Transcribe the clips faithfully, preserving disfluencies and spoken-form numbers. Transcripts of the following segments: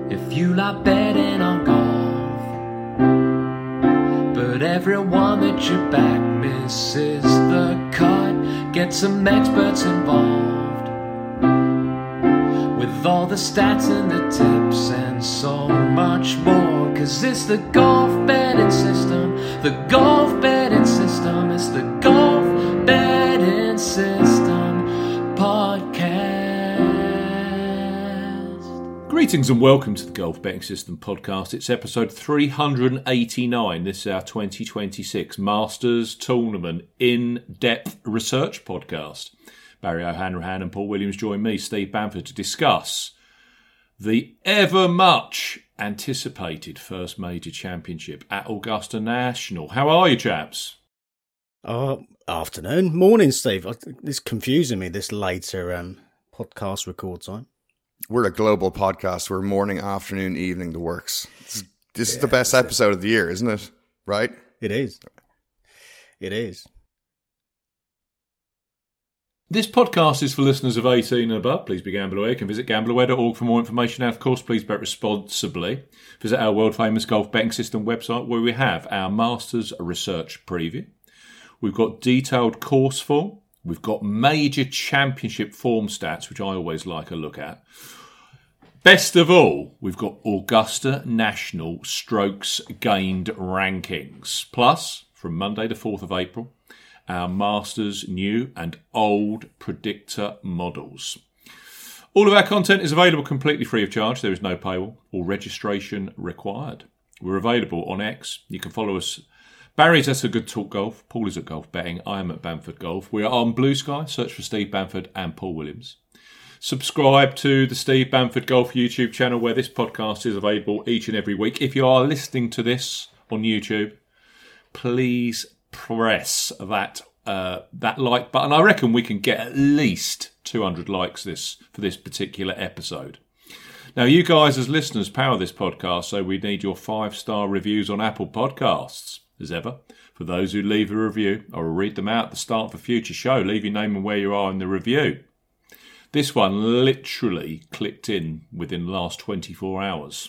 if you like betting on golf, but everyone that you back misses the cut. Get some experts involved with all the stats and the tips and so much more, cause it's the golf betting system, the golf betting system, it's the golf betting system podcast. Greetings and welcome to the Golf Betting System podcast. It's episode three hundred eighty-nine. This is our twenty twenty-six Masters Tournament in-depth research podcast. Barry O'Hanrahan and Paul Williams join me, Steve Bamford, to discuss the ever much anticipated first major championship at Augusta National. How are you, chaps? Oh, afternoon, morning, Steve. It's confusing me, this later um, podcast record time. We're a global podcast. We're morning, afternoon, evening, the works. This, is, this yeah, is the best episode of the year, isn't it? Right? It is. It is. This podcast is for listeners of eighteen and above. Please be gamble aware. You can visit gamble aware dot org for more information. And of course, please bet responsibly. Visit our world-famous golf betting system website where we have our Masters research preview. We've got detailed course form. We've got major championship form stats, which I always like a look at. Best of all, we've got Augusta National strokes gained rankings. Plus, from Monday the fourth of April, our Masters new and old predictor models. All of our content is available completely free of charge. There is no paywall or registration required. We're available on X. You can follow us. Barry's at A Good Talk Golf. Paul is at Golf Betting. I am at Bamford Golf. We are on Blue Sky. Search for Steve Bamford and Paul Williams. Subscribe to the Steve Bamford Golf YouTube channel where this podcast is available each and every week. If you are listening to this on YouTube, please press that uh, that like button. I reckon we can get at least two hundred likes this for this particular episode. Now, you guys as listeners power this podcast, so we need your five-star reviews on Apple Podcasts. As ever, for those who leave a review, I will read them out at the start of a future show. Leave your name and where you are in the review. This one literally clicked in within the last twenty-four hours.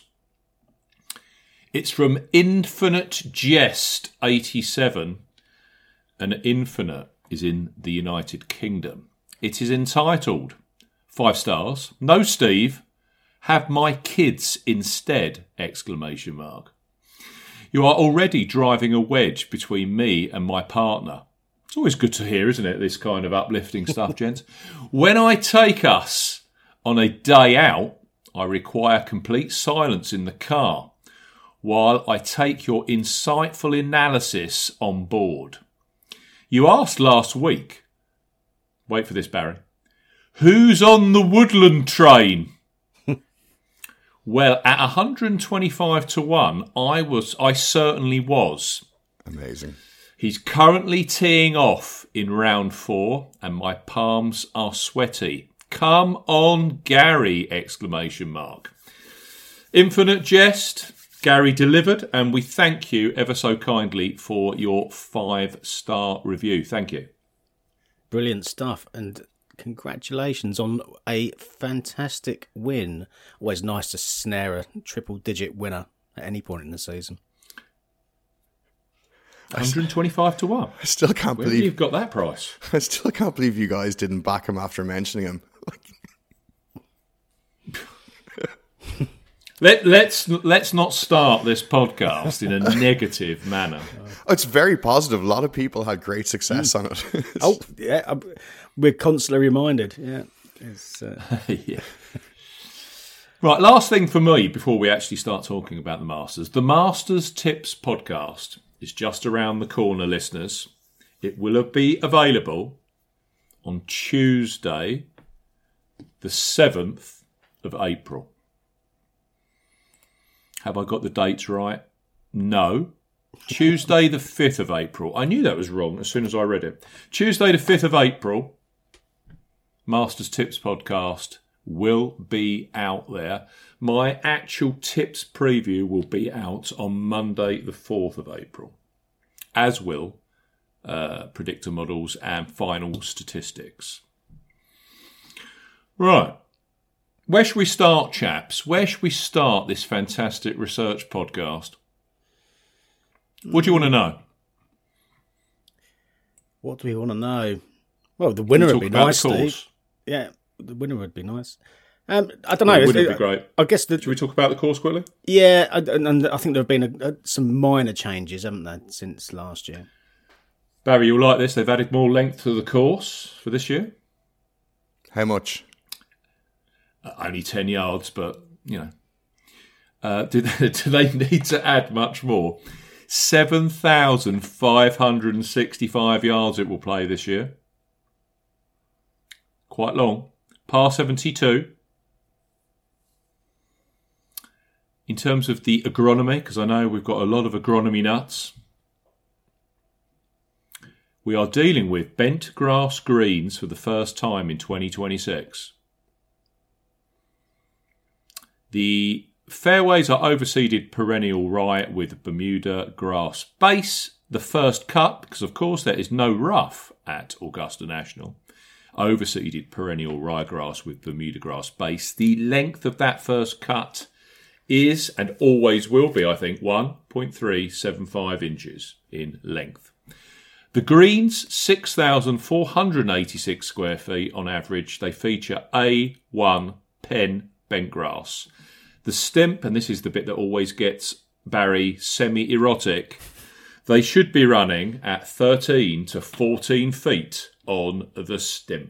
It's from Infinite Jest eighty-seven, and Infinite is in the United Kingdom. It is entitled, five stars, No Steve, Have My Kids Instead, exclamation mark. You are already driving a wedge between me and my partner. It's always good to hear, isn't it, this kind of uplifting stuff, gents? When I take us on a day out, I require complete silence in the car while I take your insightful analysis on board. You asked last week, wait for this, Barry, who's on the Woodland train? Well, at one hundred twenty-five to one, I was. I certainly was. Amazing. He's currently teeing off in round four, and my palms are sweaty. Come on, Gary! Exclamation mark. Infinite Jest. Gary delivered, and we thank you ever so kindly for your five-star review. Thank you. Brilliant stuff, and congratulations on a fantastic win. Always nice to snare a triple-digit winner at any point in the season. one hundred twenty-five to one. I still can't Where believe you've got that price. I still can't believe you guys didn't back him after mentioning him. Let, let's let's not start this podcast in a negative manner. Oh, it's very positive. A lot of people had great success mm. on it. Oh, yeah. We're constantly reminded. Yeah. It's, uh... yeah. Right, last thing for me before we actually start talking about the Masters. The Masters Tips podcast is just around the corner, listeners. It will be available on Tuesday, the seventh of April. Have I got the dates right? No. Tuesday the fifth of April. I knew that was wrong as soon as I read it. Tuesday the fifth of April, Masters Tips podcast will be out there. My actual tips preview will be out on Monday the fourth of April, as will uh, predictor models and final statistics. Right. Where should we start, chaps? Where should we start this fantastic research podcast? What do you want to know? What do we want to know? Well, the winner would be nice, Steve. Yeah, the winner would be nice. Um, I don't know. Well, the winner would be great. I guess. The, should we talk about the course quickly? Yeah, and, and I think there have been a, a, some minor changes, haven't there, since last year? Barry, you'll like this. They've added more length to the course for this year. How much? Uh, only ten yards, but, you know. Uh, do, they, do they need to add much more? seven thousand five hundred sixty-five yards it will play this year. Quite long. Par seventy-two. In terms of the agronomy, because I know we've got a lot of agronomy nuts, we are dealing with bent grass greens for the first time in twenty twenty-six. The fairways are overseeded perennial rye with Bermuda grass base. The first cut, because of course there is no rough at Augusta National, overseeded perennial ryegrass with Bermuda grass base. The length of that first cut is, and always will be, I think, one point three seven five inches in length. The greens, six thousand four hundred eighty-six square feet on average. They feature A one pen bent grass. The stimp, and this is the bit that always gets Barry semi-erotic, they should be running at thirteen to fourteen feet on the stimp.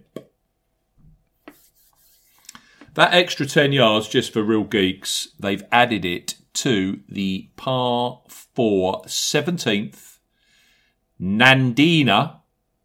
That extra ten yards, just for real geeks, they've added it to the par four seventeenth Nandina.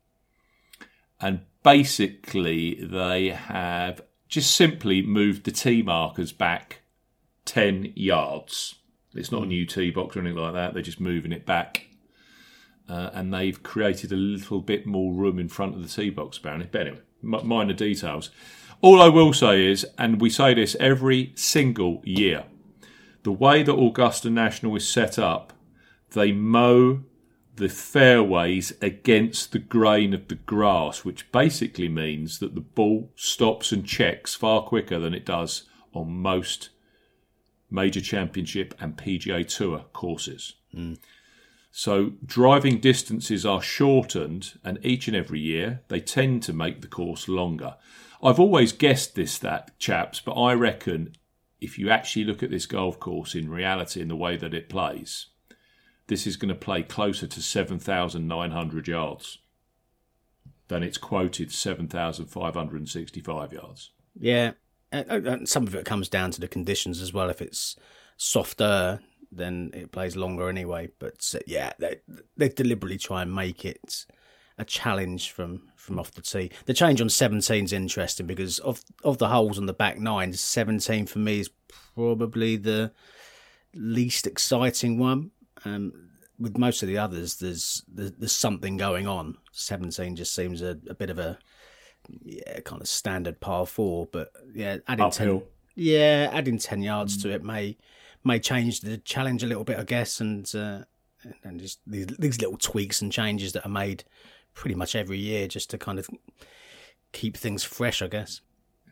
And basically they have just simply moved the tee markers back ten yards. It's not a new tee box or anything like that. They're just moving it back. Uh, and they've created a little bit more room in front of the tee box, apparently. But anyway, m- minor details. All I will say is, and we say this every single year, the way that Augusta National is set up, they mow the fairways against the grain of the grass, which basically means that the ball stops and checks far quicker than it does on most major championship and P G A Tour courses. Mm. So driving distances are shortened, and each and every year they tend to make the course longer. I've always guessed this, that chaps, but I reckon if you actually look at this golf course in reality in the way that it plays, this is going to play closer to seven thousand nine hundred yards than its quoted seven thousand five hundred sixty-five yards. Yeah, and some of it comes down to the conditions as well. If it's softer, then it plays longer anyway. But uh, yeah, they they deliberately try and make it a challenge from, from off the tee. The change on seventeen is interesting because of of the holes on the back nine, seventeen for me is probably the least exciting one. Um, with most of the others, there's there's, there's something going on. seventeen just seems a, a bit of a yeah kind of standard par four, but yeah, adding uphill. ten, yeah, adding ten yards mm. to it may may change the challenge a little bit, I guess, and uh, and just these, these little tweaks and changes that are made pretty much every year just to kind of keep things fresh, I guess.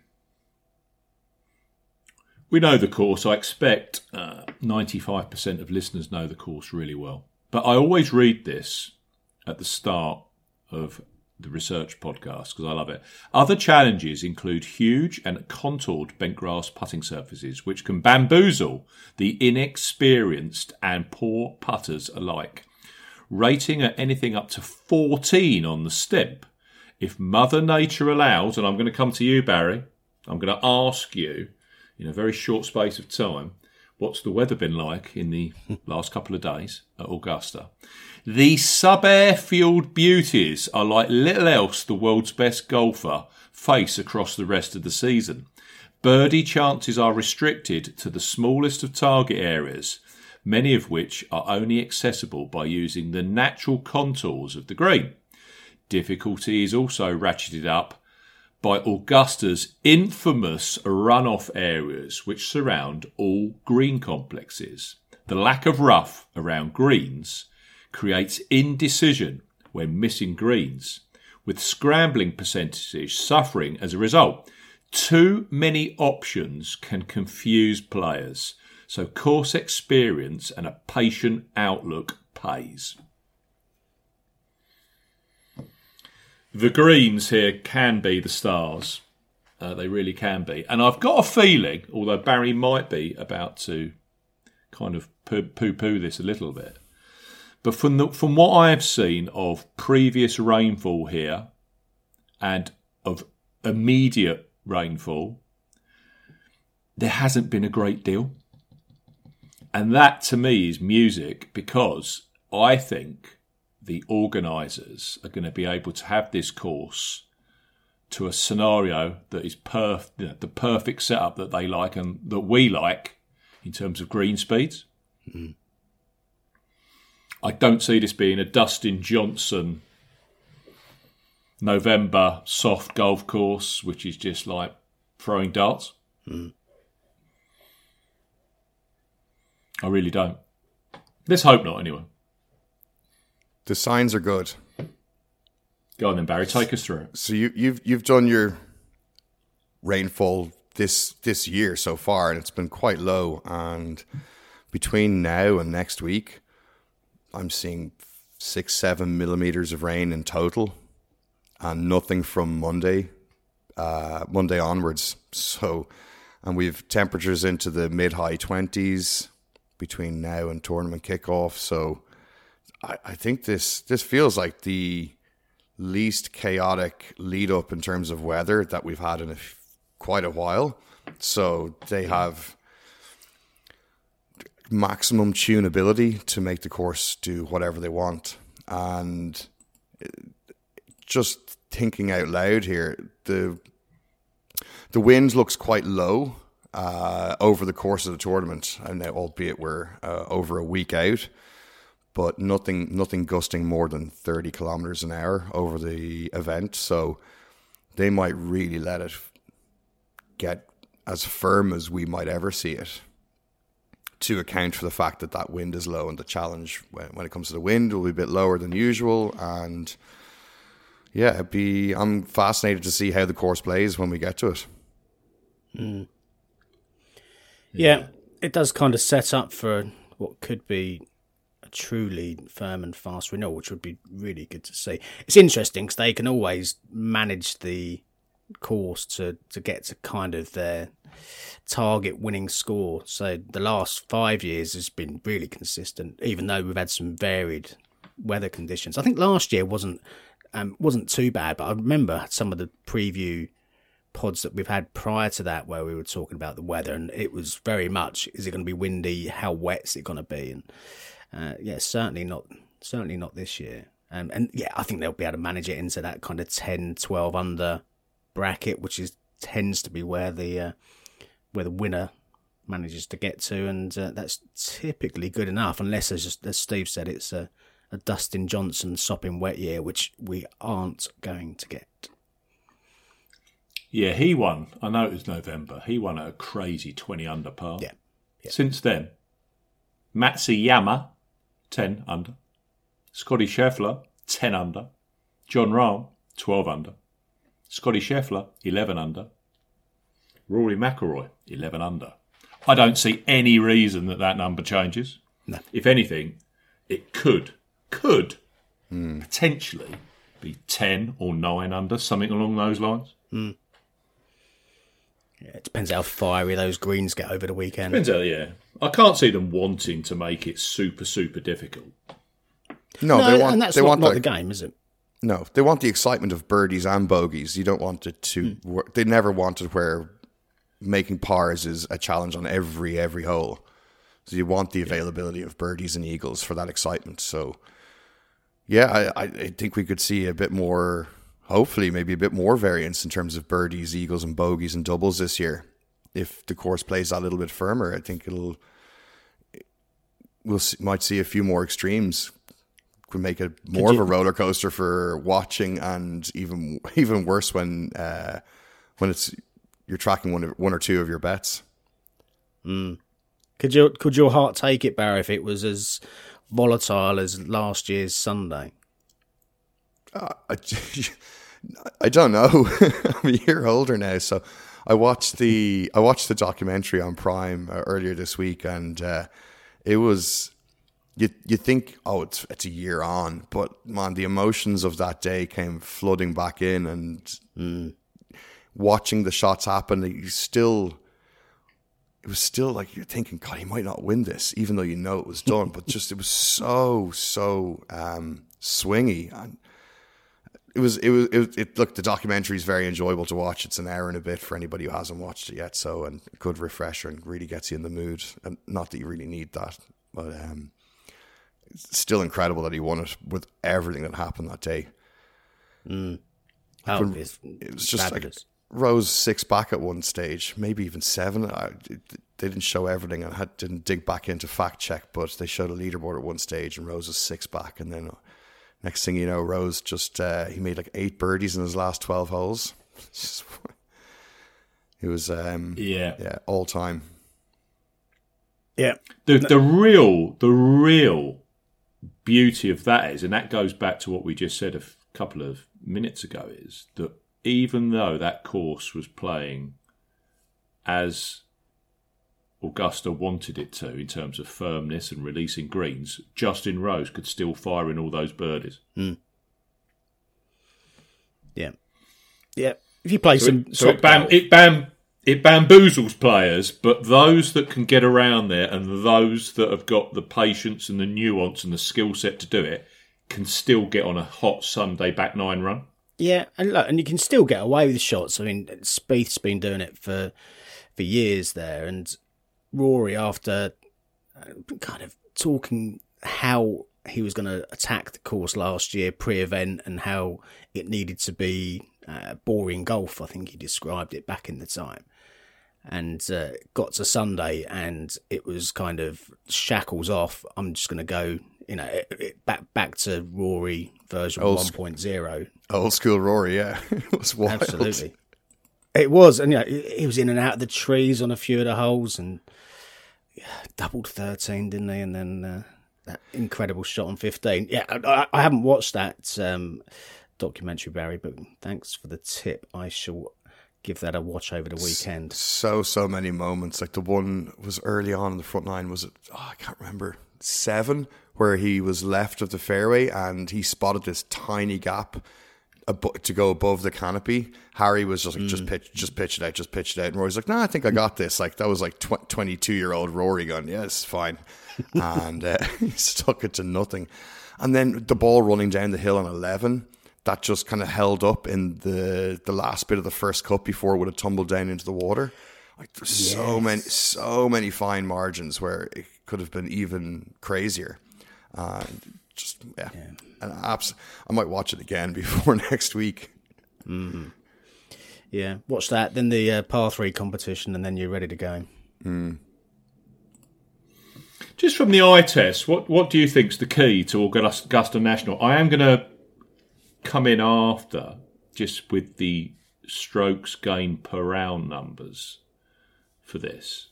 We know the course. I expect uh, ninety-five percent of listeners know the course really well. But I always read this at the start of the research podcast because I love it. Other challenges include huge and contoured bent grass putting surfaces, which can bamboozle the inexperienced and poor putters alike. Rating at anything up to fourteen on the stimp. If Mother Nature allows, and I'm going to come to you, Barry, I'm going to ask you, in a very short space of time, what's the weather been like in the last couple of days at Augusta? The sub-airfield beauties are like little else the world's best golfer face across the rest of the season. Birdie chances are restricted to the smallest of target areas, many of which are only accessible by using the natural contours of the green. Difficulty is also ratcheted up by Augusta's infamous runoff areas which surround all green complexes. The lack of rough around greens creates indecision when missing greens, with scrambling percentages suffering as a result. Too many options can confuse players, so course experience and a patient outlook pays. The greens here can be the stars. Uh, they really can be. And I've got a feeling, although Barry might be about to kind of poo-poo this a little bit, but from the, from what I have seen of previous rainfall here and of immediate rainfall, there hasn't been a great deal. And that to me is music, because I think the organisers are going to be able to have this course to a scenario that is perf- you know, the perfect setup that they like and that we like in terms of green speeds. Mm. I don't see this being a Dustin Johnson November soft golf course, which is just like throwing darts. Mm. I really don't. Let's hope not, anyway. The signs are good. Go on then, Barry. Take us through it. So you, you've you've done your rainfall this this year so far, and it's been quite low. And between now and next week, I'm seeing six, seven millimeters of rain in total, and nothing from Monday, uh, Monday onwards. So, and we've temperatures into the mid high twenties between now and tournament kickoff. So, I, I think this this feels like the least chaotic lead up in terms of weather that we've had in a, quite a while. So they have maximum tunability to make the course do whatever they want. And just thinking out loud here, the the wind looks quite low uh, over the course of the tournament, and albeit we're uh, over a week out. But nothing nothing gusting more than thirty kilometers an hour over the event. So they might really let it get as firm as we might ever see it, to account for the fact that that wind is low, and the challenge when, when it comes to the wind will be a bit lower than usual. And yeah, it'd be, I'm fascinated to see how the course plays when we get to it. Mm. Yeah, it does kind of set up for what could be truly firm and fast renewal, which would be really good to see. It's interesting because they can always manage the course to, to get to kind of their target winning score. So the last five years has been really consistent, even though we've had some varied weather conditions. I think last year wasn't um, wasn't too bad, but I remember some of the preview pods that we've had prior to that where we were talking about the weather, and it was very much, is it going to be windy? How wet is it going to be? And Uh, yeah, certainly not. Certainly not this year. Um, and yeah, I think they'll be able to manage it into that kind of ten, twelve under bracket, which is tends to be where the uh, where the winner manages to get to, and uh, that's typically good enough, unless, as, just, as Steve said, it's a, a Dustin Johnson sopping wet year, which we aren't going to get. Yeah, he won. I know it was November. He won at a crazy twenty under par. Yeah. yeah. Since then, Matsuyama, ten under. Scotty Scheffler, ten under. John Rahm, twelve under. Scotty Scheffler, eleven under. Rory McIlroy, eleven under. I don't see any reason that that number changes. No. If anything, it could, could mm. potentially be ten or nine under, something along those lines. Mm. Yeah, it depends how fiery those greens get over the weekend. Depends how, yeah. I can't see them wanting to make it super, super difficult. No, no they want. And that's they not, want not the, the game, is it? No, they want the excitement of birdies and bogeys. You don't want it to. Mm. Work. They never wanted where making pars is a challenge on every every hole. So you want the availability of birdies and eagles for that excitement. So yeah, I, I think we could see a bit more. Hopefully, maybe a bit more variance in terms of birdies, eagles, and bogeys and doubles this year. If the course plays that a little bit firmer, I think it'll we'll see, might see a few more extremes. Could make it more you, of a roller coaster for watching, and even even worse when uh, when it's you're tracking one one or two of your bets. Mm. Could you could your heart take it, Barry, if it was as volatile as last year's Sunday? Uh, I, I don't know. I'm a year older now, so I watched the I watched the documentary on Prime uh, earlier this week, and uh, it was you you think, oh, it's it's a year on, but man, the emotions of that day came flooding back in, and mm. watching the shots happen, you still it was still like you're thinking, God, he might not win this, even though you know it was done. But just it was so so um, swingy, and it was it was it, it. Look, the documentary is very enjoyable to watch. It's an hour and a bit for anybody who hasn't watched it yet. So, and a good refresher, and really gets you in the mood. And not that you really need that, but um, it's still incredible that he won it with everything that happened that day. Mm. Oh, When, it's it was just fabulous. like Rose six back at one stage, maybe even seven. I, it, they didn't show everything, and I had, didn't dig back into fact check, but they showed a leaderboard at one stage, and Rose was six back, and then next thing you know, Rose just uh, he made like eight birdies in his last twelve holes. It was um, Yeah. yeah, all time. Yeah. The the real the real beauty of that is, and that goes back to what we just said a f- couple of minutes ago, is that even though that course was playing as Augusta wanted it to in terms of firmness and releasing greens, Justin Rose could still fire in all those birdies. Mm. Yeah. Yeah. If you play So, some it, so top it, bam, golf- it, bam, it bamboozles players, but those that can get around there and those that have got the patience and the nuance and the skill set to do it can still get on a hot Sunday back nine run. Yeah, and look, and you can still get away with shots. I mean, Spieth's been doing it for for years there, and Rory, after kind of talking how he was going to attack the course last year pre-event and how it needed to be uh, boring golf, I think he described it back in the time, and uh, got to Sunday and it was kind of shackles off. I'm just going to go, you know, it, it, back back to Rory version Old one point oh. Old school Rory, yeah. It was wild. Absolutely. It was, and you know, he was in and out of the trees on a few of the holes, and yeah, doubled thirteen, didn't he? And then uh, that incredible shot on fifteen. Yeah, I, I haven't watched that um, documentary, Barry, but thanks for the tip. I shall give that a watch over the weekend. So, so many moments. Like the one was early on in the front nine, was it? Oh, I can't remember. Seven, where he was left of the fairway and he spotted this tiny gap to go above the canopy. Harry was just like, mm. just pitch, just pitch it out, just pitch it out. And Rory's like, no, nah, I think I got this. Like that was like twenty-two year old Rory going, yeah, it's fine. And uh, he stuck it to nothing. And then the ball running down the hill on eleven, that just kind of held up in the the last bit of the first cut before it would have tumbled down into the water. Like there's yes. so many, so many fine margins where it could have been even crazier. Uh, just yeah. yeah. And abs- I might watch it again before next week. Mm. Yeah, watch that, then the uh, par three competition, and then you're ready to go. Mm. Just from the eye test, what what do you think's the key to Augusta National? I am going to come in after, just with the strokes gained per round numbers for this,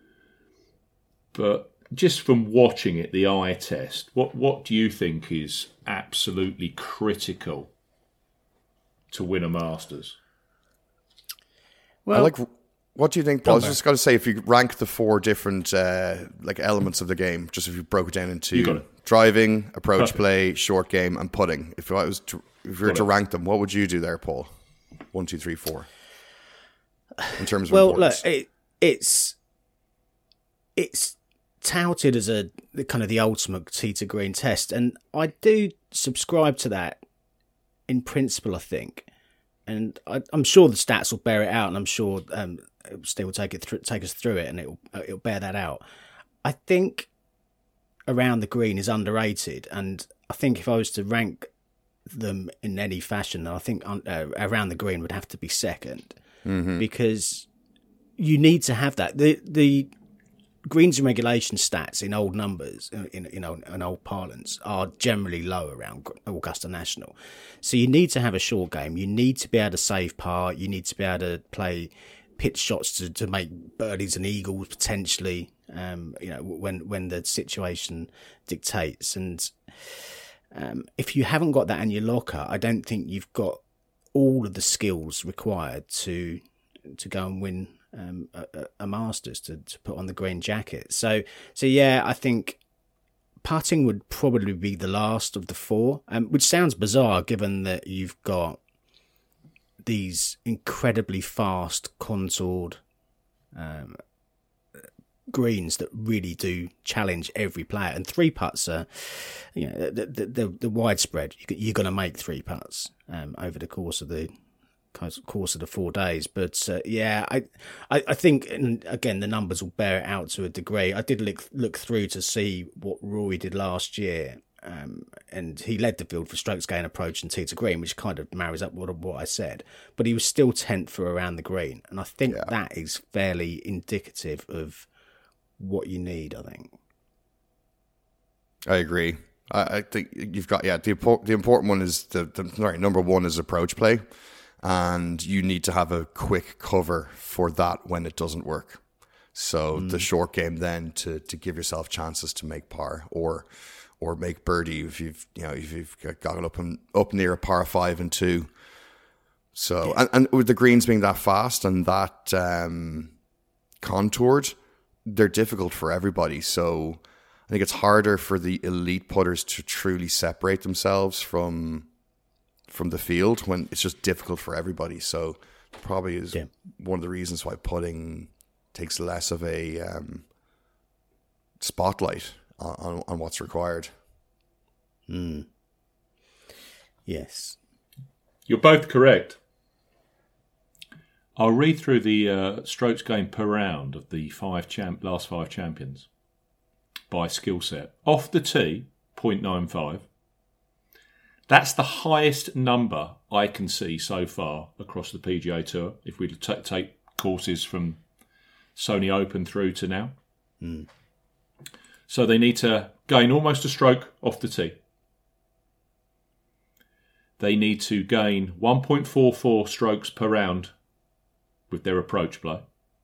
but just from watching it, the eye test, what what do you think is absolutely critical to win a Masters? Well, I like. What do you think, Paul? I was just going to say, if you rank the four different uh, like elements of the game, just if you broke it down into it. driving, approach Perfect. play, short game, and putting. If I was to, if you were got to it. rank them, what would you do there, Paul? One, two, three, four. In terms of well, importance. look, it, it's it's touted as a kind of the ultimate tee to green test, and I do subscribe to that in principle, I think, and I, I'm sure the stats will bear it out, and I'm sure um, Steve will take it th- take us through it, and it'll it'll bear that out. I think around the green is underrated, and I think if I was to rank them in any fashion, I think uh, around the green would have to be second, mm-hmm. because you need to have that. The the greens and regulation stats in old numbers, in you know, in old parlance, are generally low around Augusta National. So you need to have a short game. You need to be able to save par. You need to be able to play pitch shots to, to make birdies and eagles potentially. Um, you know, when when the situation dictates. And um, if you haven't got that in your locker, I don't think you've got all of the skills required to to go and win um, a, a Masters, to, to put on the green jacket. So, so yeah, I think putting would probably be the last of the four, um, which sounds bizarre given that you've got these incredibly fast, contoured um, greens that really do challenge every player. And three putts are, you know, the the, the, the widespread. You're going to make three putts um, over the course of the course of the four days. But uh, yeah, I, I I think, and again, the numbers will bear it out to a degree. I did look look through to see what Rory did last year. Um, and he led the field for strokes gain approach and tee to green, which kind of marries up with what I said. But he was still tenth for around the green. And I think yeah. that is fairly indicative of what you need, I think. I agree. I, I think you've got, yeah, the, the important one is, the, the sorry, number one is approach play. And you need to have a quick cover for that when it doesn't work. So mm. the short game then to, to give yourself chances to make par or... or make birdie if you've you know if you've got it up and up near a par five and two. So yeah. and, and with the greens being that fast and that um, contoured, they're difficult for everybody. So I think it's harder for the elite putters to truly separate themselves from from the field when it's just difficult for everybody. So probably is yeah. one of the reasons why putting takes less of a um, spotlight On, on what's required. Mm. Yes. You're both correct. I'll read through the uh, strokes gained per round of the five champ last five champions by skill set. Off the tee, zero point nine five. That's the highest number I can see so far across the P G A Tour, if we t- take courses from Sony Open through to now. Mm. So they need to gain almost a stroke off the tee. They need to gain one point four four strokes per round with their approach play.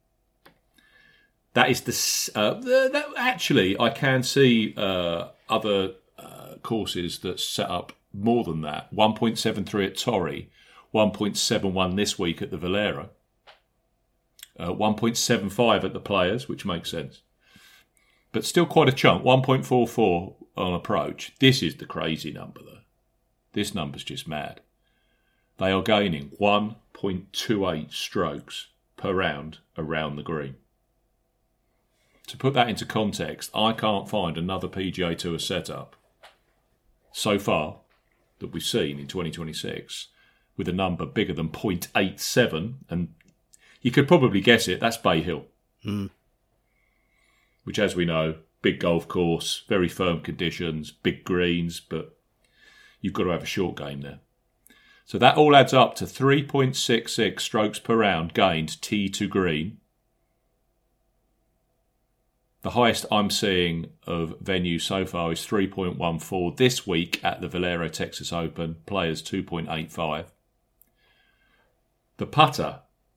That is the... Uh, that, actually, I can see uh, other uh, courses that set up more than that. one point seven three at Torrey, one point seven one this week at the Valero, uh, one point seven five at the Players, which makes sense. But still quite a chunk, one point four four on approach. This is the crazy number, though. This number's just mad. They are gaining one point two eight strokes per round around the green. To put that into context, I can't find another P G A Tour setup so far that we've seen in twenty twenty-six with a number bigger than zero point eight seven. And you could probably guess it, that's Bay Hill. Hmm. Which, as we know, big golf course, very firm conditions, big greens, but you've got to have a short game there. So that all adds up to three point six six strokes per round gained tee to green. The highest I'm seeing of venues so far is three point one four this week at the Valero Texas Open, Players two point eight five. The putter,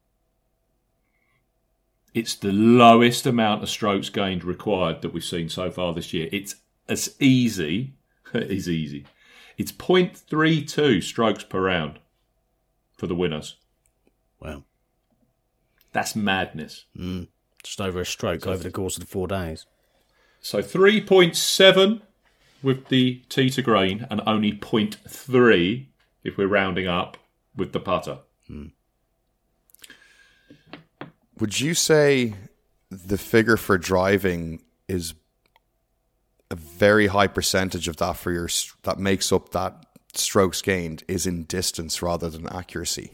it's the lowest amount of strokes gained required that we've seen so far this year. It's as easy, it is easy. It's zero point three two strokes per round for the winners. Wow. That's madness. Mm. Just over a stroke so over the course of the four days. So three point seven with the tee to green and only zero point three if we're rounding up with the putter. Mm. Would you say the figure for driving is a very high percentage of that for your that makes up that strokes gained is in distance rather than accuracy?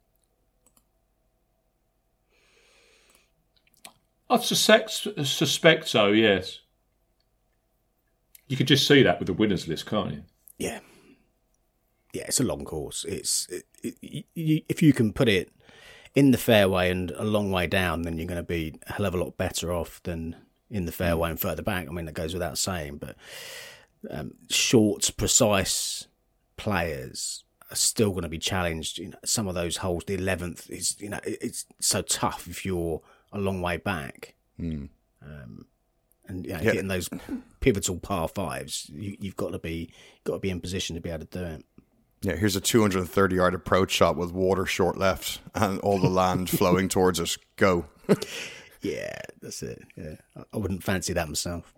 I suspect, suspect so, yes. You could just see that with the winners list, can't you? Yeah. Yeah, it's a long course. It's it, it, you, if you can put it in the fairway and a long way down, then you're going to be a hell of a lot better off than in the fairway and further back. I mean, that goes without saying. But um, short, precise players are still going to be challenged. You know, some of those holes, the eleventh is, you know, it, it's so tough if you're a long way back. Mm. Um, and you know, yeah. getting those pivotal par fives, you, you've got to be got to be in position to be able to do it. Yeah, here's a two hundred thirty yard approach shot with water short left and all the land flowing towards us. Go. Yeah, that's it. Yeah, I wouldn't fancy that myself.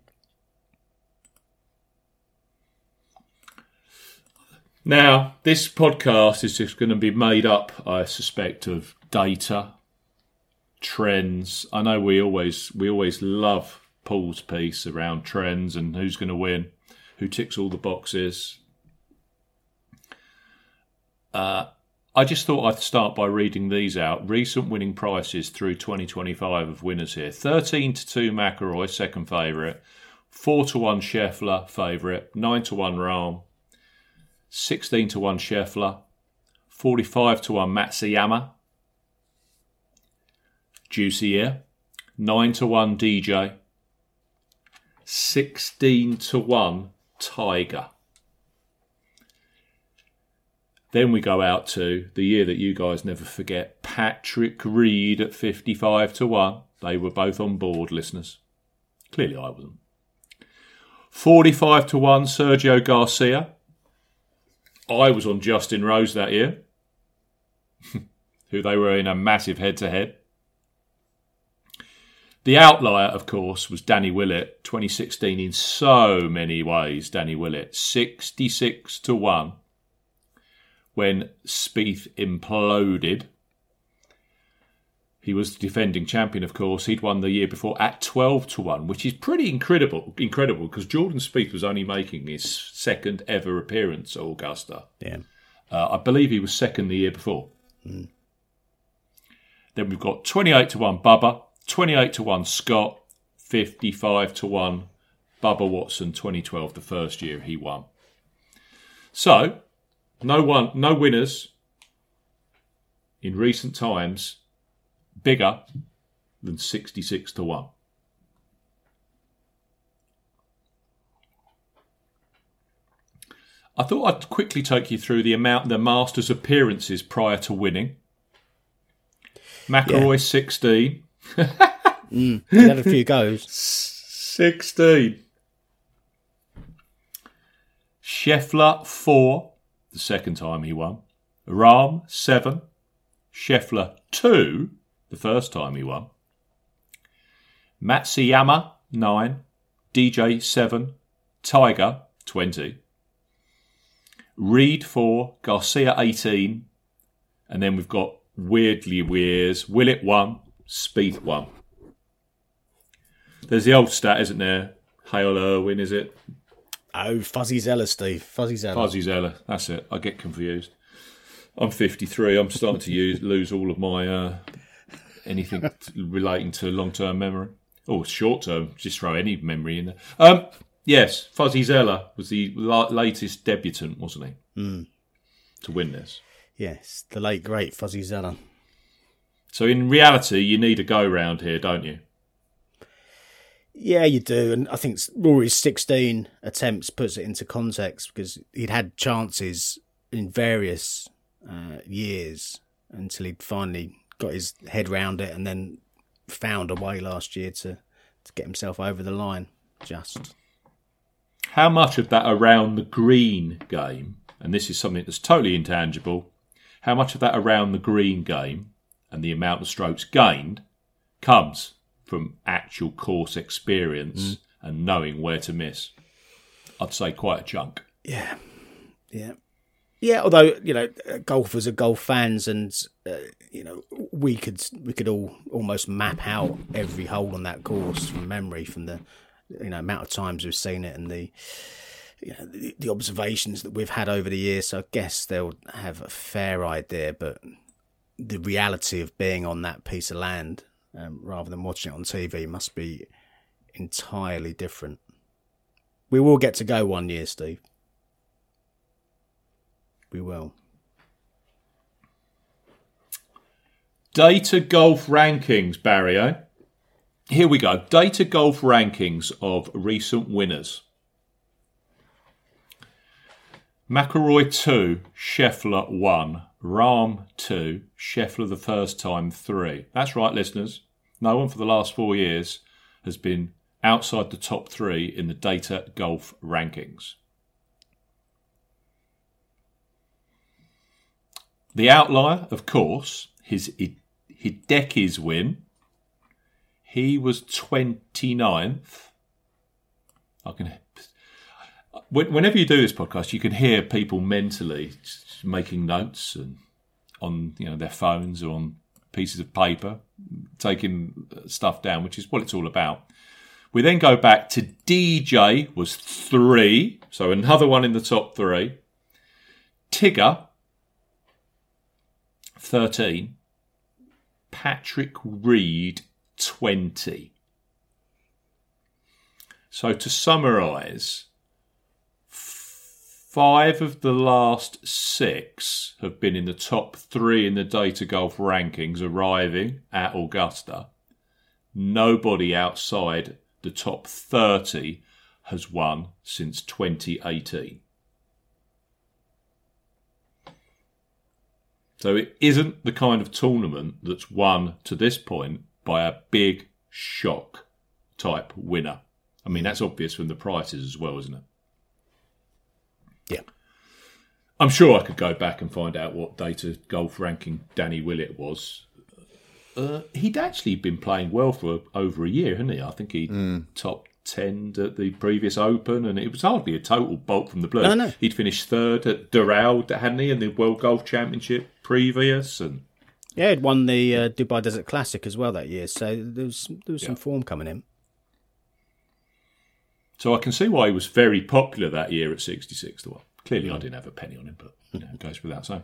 Now, this podcast is just going to be made up, I suspect, of data, trends. I know we always we always love Paul's piece around trends and who's going to win, who ticks all the boxes. Uh, I just thought I'd start by reading these out. Recent winning prices through twenty twenty-five of winners here. thirteen to two McIlroy, second favourite. four to one Scheffler, favourite. nine to one Rahm. sixteen to one Scheffler, forty-five to one Matsuyama, juicy here, nine to one D J, sixteen to one Tiger. Then we go out to the year that you guys never forget, Patrick Reed at fifty-five to one. They were both on board, listeners. Clearly I wasn't. forty-five to one Sergio Garcia. I was on Justin Rose that year, who they were in a massive head-to-head. The outlier, of course, was Danny Willett, twenty sixteen in so many ways. Danny Willett, sixty-six to one, when Spieth imploded. He was the defending champion, of course. He'd won the year before at twelve to one, which is pretty incredible, incredible because Jordan Spieth was only making his second ever appearance at Augusta. Yeah. Uh, I believe he was second the year before. Mm. Then we've got twenty-eight to one Bubba, twenty-eight to one Scott, fifty-five to one Bubba Watson, twenty twelve, the first year he won. So, no one, no winners in recent times bigger than sixty-six to one. I thought I'd quickly take you through the amount the Masters appearances prior to winning. McIlroy, yeah. sixteen. mm, he had a few goes. sixteen. Scheffler, four, the second time he won. Rahm, seven. Scheffler, two, the first time he won. Matsuyama, nine. D J, seven. Tiger, twenty. Reed, four. Garcia, eighteen. And then we've got weirdly weirs. Willett, one. Spieth, one. There's the old stat, isn't there? Hale Irwin, is it? Oh, Fuzzy Zeller, Steve. Fuzzy Zeller. Fuzzy Zeller, that's it. I get confused. I'm fifty-three. I'm starting to use, lose all of my uh, anything t- relating to long-term memory. Or short-term, just throw any memory in there. Um, yes, Fuzzy Zeller was the la- latest debutant, wasn't he? Mm. To win this. Yes, the late, great Fuzzy Zeller. So in reality, you need a go-round here, don't you? Yeah, you do. And I think Rory's sixteen attempts puts it into context because he'd had chances in various uh, years until he'd finally got his head round it and then found a way last year to, to get himself over the line. Just. How much of that around the green game, and this is something that's totally intangible, how much of that around the green game and the amount of strokes gained comes from actual course experience mm. and knowing where to miss? I'd say quite a chunk. Yeah, yeah. Yeah, although, you know, golfers are golf fans and, uh, you know, we could we could all almost map out every hole on that course from memory from the, you know, amount of times we've seen it and the, you know, the, the observations that we've had over the years. So I guess they'll have a fair idea, but the reality of being on that piece of land um, rather than watching it on T V must be entirely different. We will get to go one year, Steve. We will. Data Golf Rankings, Barry, eh? Here we go. Data Golf Rankings of recent winners. McIlroy two, Scheffler one, Rahm two, Scheffler the first time three. That's right, listeners. No one for the last four years has been outside the top three in the Data Golf Rankings. The outlier, of course, his Hideki's win. He was twenty-ninth. I can. Whenever you do this podcast, you can hear people mentally making notes and on you know their phones or on pieces of paper, taking stuff down, which is what it's all about. We then go back to D J was three, so another one in the top three. Tigger, thirteen. Patrick Reed, twenty. So to summarise, five of the last six have been in the top three in the Data Golf rankings arriving at Augusta. Nobody outside the top thirty has won since twenty eighteen. So it isn't the kind of tournament that's won to this point by a big shock type winner. I mean, that's obvious from the prices as well, isn't it? Yeah. I'm sure I could go back and find out what Data Golf ranking Danny Willett was. Uh, he'd actually been playing well for over a year, hadn't he? I think he mm. topped ten at the previous Open, and it was hardly a total bolt from the blue. No, no. He'd finished third at Doral, hadn't he, in the World Golf Championship previous, and yeah, he'd won the uh, Dubai Desert Classic as well that year. So there was there was some yeah. form coming in. So I can see why he was very popular that year at sixty-six to one. Clearly, I didn't have a penny on him, but you know, it goes without saying.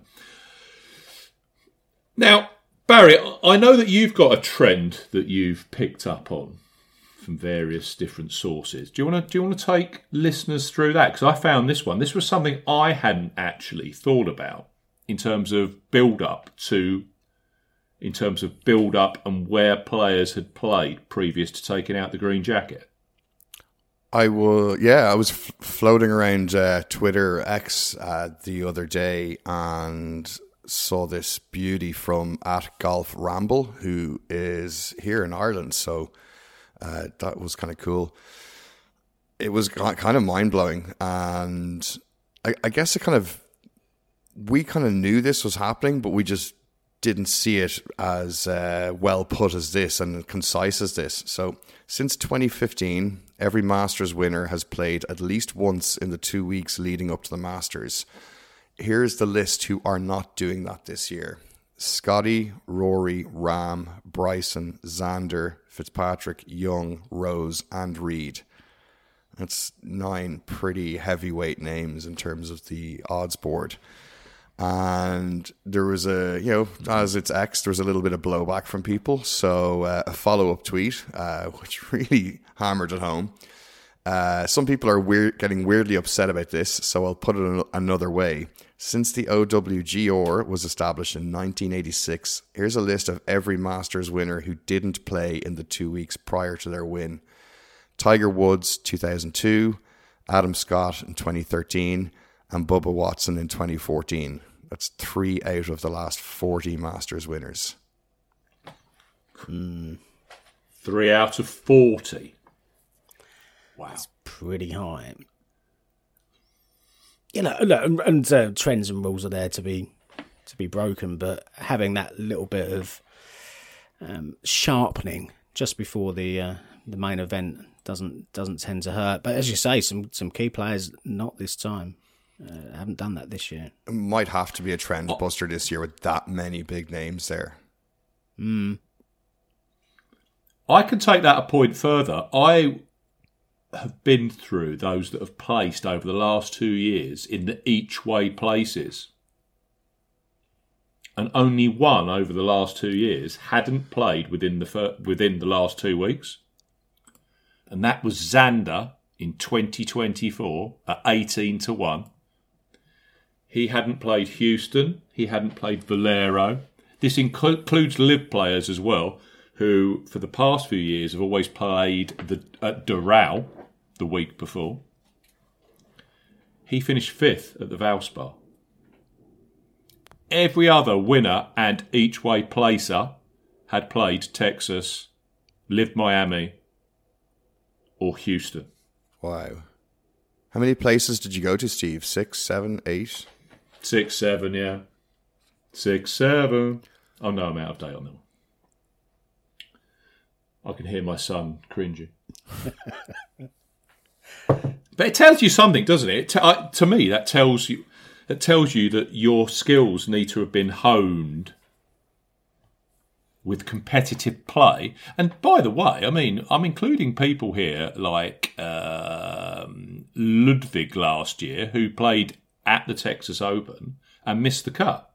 Now, Barry, I know that you've got a trend that you've picked up on from various different sources. Do you want to do you want to take listeners through that? Because I found this one. This was something I hadn't actually thought about in terms of build up to, in terms of build up and where players had played previous to taking out the green jacket. I will, yeah, I was f- floating around uh, Twitter X uh, the other day and saw this beauty from at Golf Ramble, who is here in Ireland. So uh, that was kind of cool. It was kind of mind blowing, and I, I guess it kind of we kind of knew this was happening, but we just didn't see it as uh, well put as this and concise as this. So since twenty fifteen, every Masters winner has played at least once in the two weeks leading up to the Masters. Here's the list who are not doing that this year. Scotty, Rory, Rahm, Bryson, Xander, Fitzpatrick, Young, Rose, and Reed. That's nine pretty heavyweight names in terms of the odds board. And there was a, you know, as it's X, there was a little bit of blowback from people. So uh, a follow-up tweet, uh, which really hammered it home. Uh, some people are weird, getting weirdly upset about this, so I'll put it another way. Since the O W G R was established in nineteen eighty-six, here's a list of every Masters winner who didn't play in the two weeks prior to their win. Tiger Woods, two thousand two, Adam Scott in twenty thirteen, and Bubba Watson in twenty fourteen. That's three out of the last forty Masters winners. Mm. Three out of forty. Wow. That's pretty high. You know, look, and, and uh, trends and rules are there to be to be broken, but having that little bit of um, sharpening just before the uh, the main event doesn't doesn't tend to hurt. But as you say, some some key players not this time. Uh, haven't done that this year. It might have to be a trend buster this year with that many big names there. Mm. I can take that a point further. I have been through those that have placed over the last two years in the each way places. And only one over the last two years hadn't played within the fir- within the last two weeks. And that was Xander in twenty twenty-four at eighteen to one. He hadn't played Houston. He hadn't played Valero. This inclu- includes live players as well, who for the past few years have always played the, at Doral the week before. He finished fifth at the Valspar. Every other winner and each way placer had played Texas, Live Miami, or Houston. Wow. How many places did you go to, Steve? Six, seven, eight? Six, seven, yeah. Six, seven. Oh no, I'm out of date on that one. I can hear my son cringing. But it tells you something, doesn't it? To, uh, to me, that tells you that tells you that your skills need to have been honed with competitive play. And by the way, I mean, I'm including people here like um, Ludwig last year, who played at the Texas Open and missed the cut.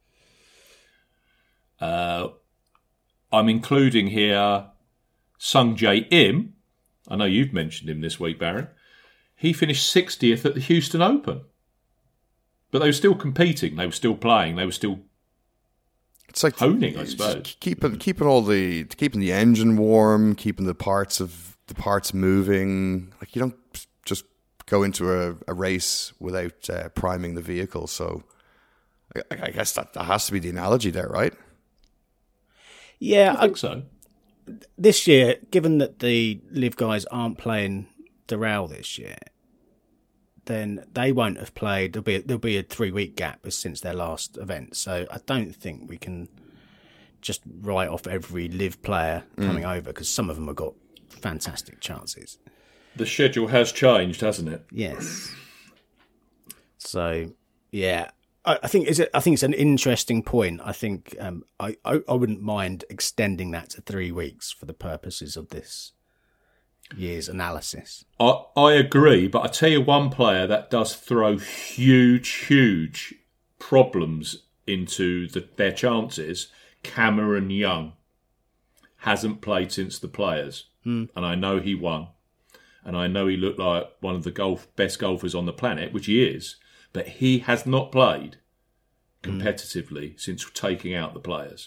Uh, I'm including here Sung Jae Im. I know you've mentioned him this week, Baron. He finished sixtieth at the Houston Open. But they were still competing. They were still playing. They were still it's like honing, I suppose. Keeping keeping all the keeping the engine warm, keeping the parts of the parts moving. Like you don't just go into a, a race without uh, priming the vehicle. So I, I guess that, that has to be the analogy there, right? Yeah, I think so. This year, given that the Live guys aren't playing Doral this year, then they won't have played. There'll be a, there'll be a three week gap since their last event. So I don't think we can just write off every Live player coming mm. over, because some of them have got fantastic chances. The schedule has changed, hasn't it? Yes. So yeah, I, I think is it. I think it's an interesting point. I think um, I, I I wouldn't mind extending that to three weeks for the purposes of this year's analysis. I, I agree, but I tell you one player that does throw huge, huge problems into the, their chances. Cameron Young hasn't played since the Players, mm. and I know he won, and I know he looked like one of the golf best golfers on the planet, which he is, but he has not played competitively mm. since taking out the Players.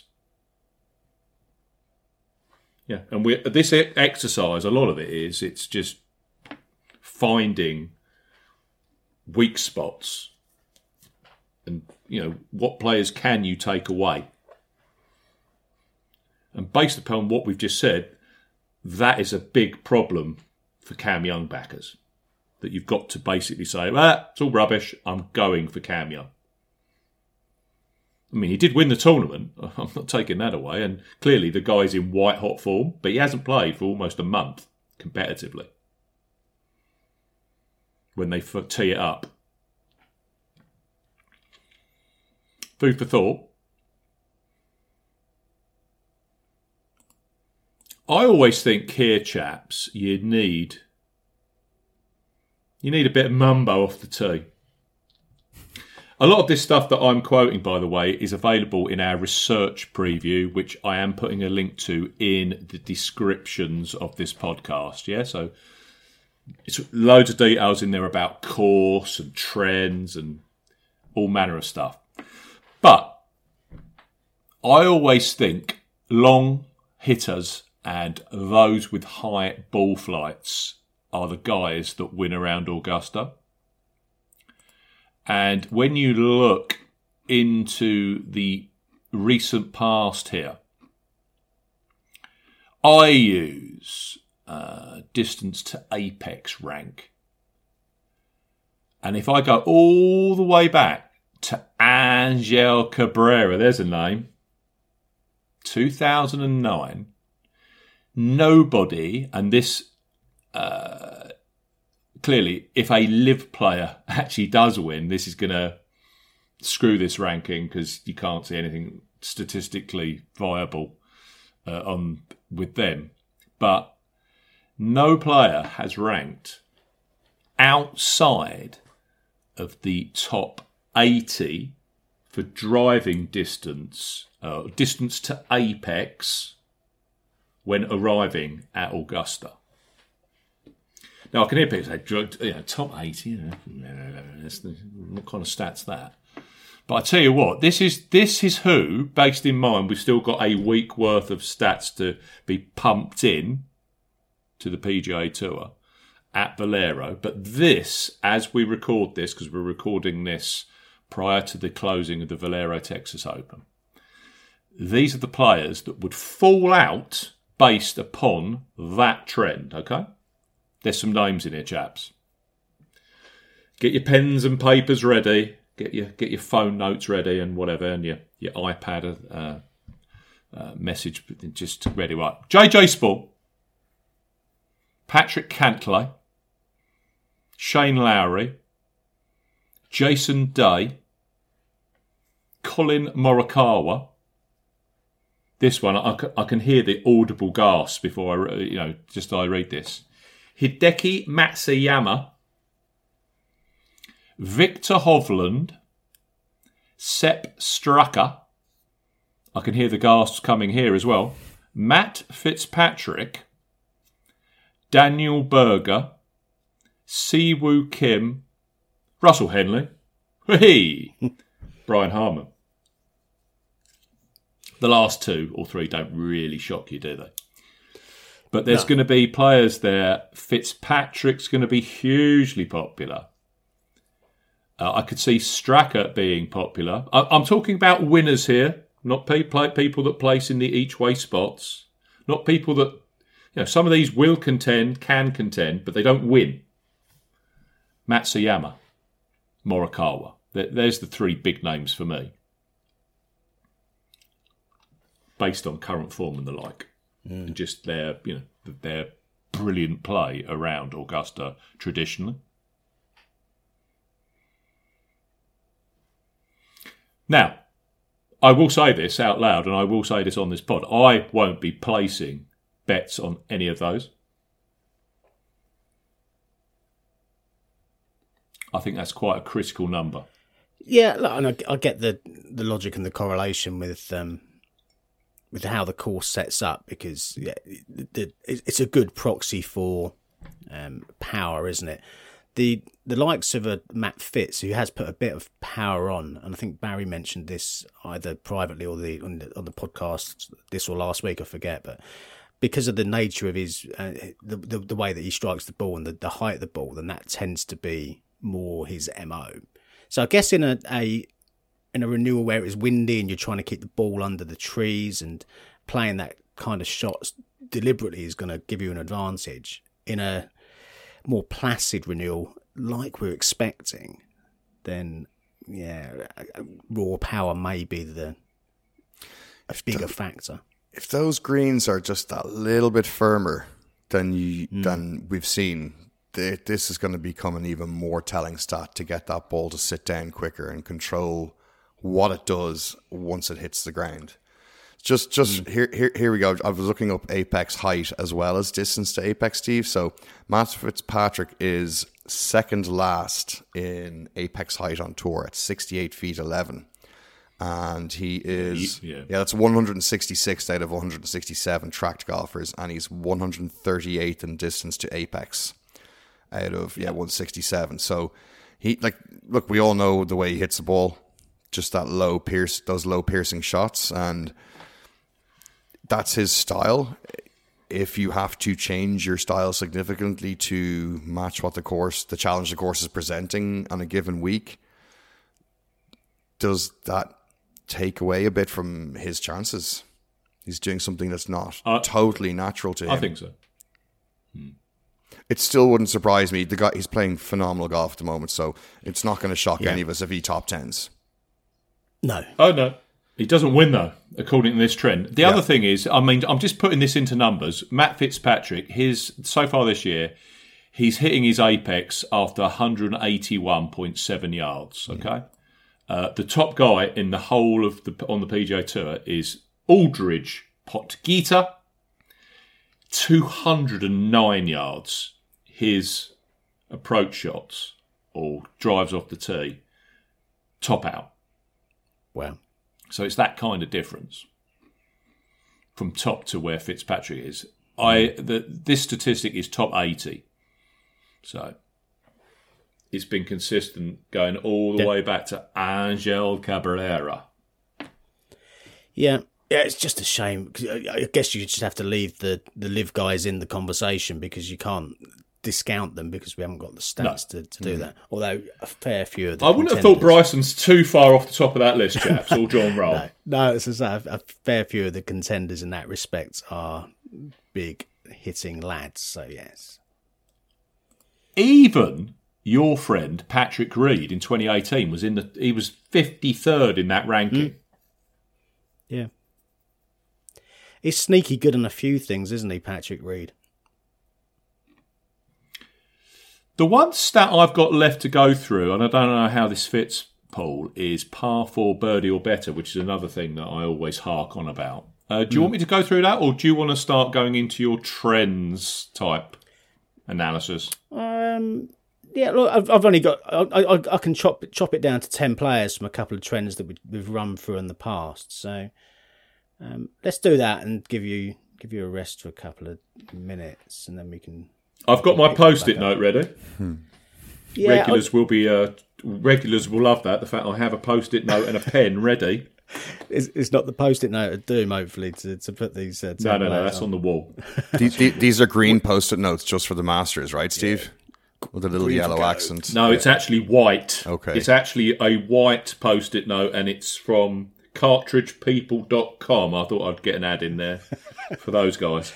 Yeah, and we this exercise, a lot of it is, it's just finding weak spots and, you know, what players can you take away? And based upon what we've just said, that is a big problem for Cam Young backers. That you've got to basically say, ah, it's all rubbish, I'm going for Cam Young. I mean, he did win the tournament. I'm not taking that away. And clearly the guy's in white hot form, but he hasn't played for almost a month competitively. When they tee it up. Food for thought. I always think here, chaps, you need you need a bit of mumbo off the tee. A lot of this stuff that I'm quoting, by the way, is available in our research preview, which I am putting a link to in the descriptions of this podcast. Yeah, so it's loads of details in there about course and trends and all manner of stuff. But I always think long hitters and those with high ball flights are the guys that win around Augusta. And when you look into the recent past here, I use uh, distance to apex rank. And if I go all the way back to Angel Cabrera, there's a name, two thousand nine, nobody, and this... Uh, Clearly, if a live player actually does win, this is going to screw this ranking because you can't see anything statistically viable uh, on with them. But no player has ranked outside of the top eighty for driving distance, uh, distance to apex when arriving at Augusta. Now, I can hear people say, you know, top eighty, you know, what kind of stats that? But I tell you what, this is this is who, based in mind, we've still got a week worth of stats to be pumped in to the P G A Tour at Valero. But this, as we record this, because we're recording this prior to the closing of the Valero Texas Open, these are the players that would fall out based upon that trend, okay? There's some names in here, chaps. Get your pens and papers ready. Get your get your phone notes ready and whatever, and your your iPad uh, uh, message just ready. Right, J J Sport, Patrick Cantlay, Shane Lowry, Jason Day, Colin Morikawa. This one, I, I can hear the audible gasp before I, you know, just I read this. Hideki Matsuyama, Victor Hovland, Sepp Straka. I can hear the gasps coming here as well. Matt Fitzpatrick, Daniel Berger, Siwoo Kim, Russell Henley, hey, Brian Harman. The last two or three don't really shock you, do they? But there's no. going to be players there. Fitzpatrick's going to be hugely popular. Uh, I could see Straka being popular. I, I'm talking about winners here, not pe- play, people that place in the each-way spots. Not people that, you know, some of these will contend, can contend, but they don't win. Matsuyama, Morikawa. There, there's the three big names for me, based on current form and the like, mm. and just their, you know, their brilliant play around Augusta traditionally. Now, I will say this out loud, and I will say this on this pod. I won't be placing bets on any of those. I think that's quite a critical number. Yeah, look, and I, I get the the logic and the correlation with um, with how the course sets up, because yeah, the, it's a good proxy for um, power, isn't it? The the likes of a Matt Fitz, who has put a bit of power on, and I think Barry mentioned this either privately or the on the, on the podcast this or last week, I forget, but because of the nature of his uh, the, the the way that he strikes the ball and the, the height of the ball, then that tends to be more his M O. So I guess in a, a in a renewal where it's windy and you're trying to keep the ball under the trees and playing that kind of shots deliberately is going to give you an advantage. In a more placid renewal, like we're expecting, then yeah, raw power may be the a bigger the, factor. If those greens are just a little bit firmer than you mm. than we've seen, they, this is going to become an even more telling stat to get that ball to sit down quicker and control what it does once it hits the ground. Just, just mm. here, here, here we go. I was looking up apex height as well as distance to apex, Steve. So Matt Fitzpatrick is second last in apex height on tour at sixty-eight feet eleven, and he is yeah, yeah that's one hundred sixty-sixth out of one hundred sixty-seven tracked golfers, and he's one hundred thirty-eighth in distance to apex out of yeah one sixty-seven. So he like look, we all know the way he hits the ball, just that low pierce, those low piercing shots, and that's his style. If you have to change your style significantly to match what the course, the challenge the course is presenting on a given week, does that take away a bit from his chances? He's doing something that's not uh, totally natural to him. I think so. Hmm. It still wouldn't surprise me. The guy, he's playing phenomenal golf at the moment, so it's not going to shock yeah. any of us if he top tens. No. Oh, no. He doesn't win, though, according to this trend. The yeah. other thing is, I mean, I'm just putting this into numbers. Matt Fitzpatrick, his so far this year, he's hitting his apex after one eighty-one point seven yards, okay? Mm. Uh, the top guy in the whole of the on the P G A Tour is Aldridge Potgieter, two hundred nine yards. His approach shots or drives off the tee, top out. Wow. So it's that kind of difference from top to where Fitzpatrick is. I the, this statistic is top eighty. So it's been consistent going all the yeah. way back to Angel Cabrera. Yeah. Yeah, it's just a shame. I guess you just have to leave the, the live guys in the conversation, because you can't discount them because we haven't got the stats no. to, to do mm. that. Although a fair few of the I wouldn't have thought Bryson's too far off the top of that list, chaps, all John Roll. No, no, it's just a, a fair few of the contenders in that respect are big hitting lads, so yes. Even your friend Patrick Reed in twenty eighteen was in the he was fifty-third in that ranking. Mm. Yeah. He's sneaky good on a few things, isn't he, Patrick Reed? The one stat I've got left to go through, and I don't know how this fits, Paul, is par four birdie or better, which is another thing that I always hark on about. Uh, do you mm. want me to go through that, or do you want to start going into your trends type analysis? Um, yeah, look, I've, I've only got. I, I, I can chop chop it down to ten players from a couple of trends that we, we've run through in the past. So um, let's do that and give you give you a rest for a couple of minutes, and then we can. I've got my post-it note ready. Hmm. Yeah, regulars I, will be uh, regulars will love that. The fact I have a post-it note and a pen ready. It's, it's not the post-it note of doom, hopefully, to, to put these. Uh, no, no, no. That's on, on the wall. these, these are green post-it notes just for the Masters, right, Steve? Yeah. With a little green yellow accent. No, yeah. It's actually white. Okay. It's actually a white post-it note, and it's from cartridge people dot com. I thought I'd get an ad in there for those guys.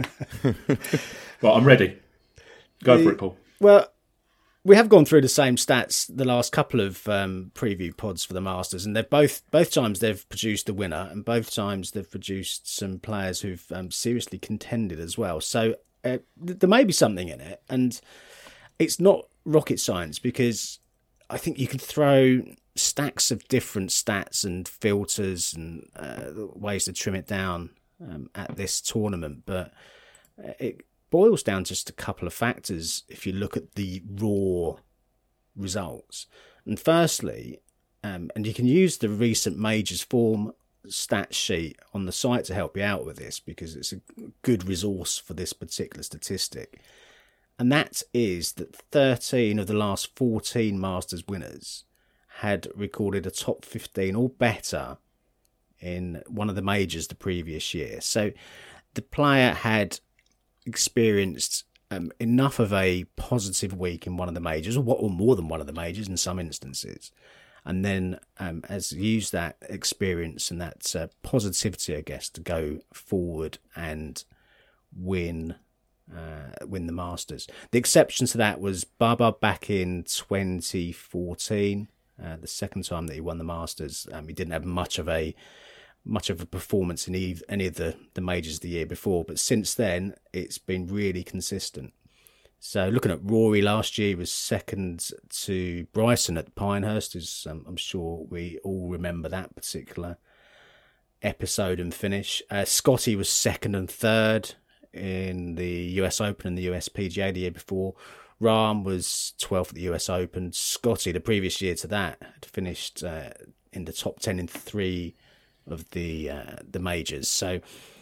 Right, I'm ready. Go the, for it, Paul. Well, we have gone through the same stats the last couple of um, preview pods for the Masters, and they've both both times they've produced a winner, and both times they've produced some players who've um, seriously contended as well. So uh, th- there may be something in it, and it's not rocket science, because I think you can throw stacks of different stats and filters and uh, ways to trim it down um, at this tournament, but it boils down to just a couple of factors if you look at the raw results. And firstly, um, and you can use the recent majors form stat sheet on the site to help you out with this, because it's a good resource for this particular statistic. And that is that thirteen of the last fourteen Masters winners had recorded a top fifteen or better in one of the majors the previous year. So the player had experienced um, enough of a positive week in one of the majors, or, or more than one of the majors in some instances, and then um, has used that experience and that uh, positivity, I guess, to go forward and win uh, win the Masters. The exception to that was Bubba back in twenty fourteen, uh, the second time that he won the Masters. Um, he didn't have much of a much of a performance in any, any of the, the majors the year before, but since then it's been really consistent. So looking at Rory last year, he was second to Bryson at Pinehurst, as um, I'm sure we all remember that particular episode and finish. Uh, Scotty was second and third in the U S Open and the U S P G A the year before. Rahm was twelfth at the U S Open. Scotty, the previous year to that, had finished uh, in the top ten in three of the uh, the majors. So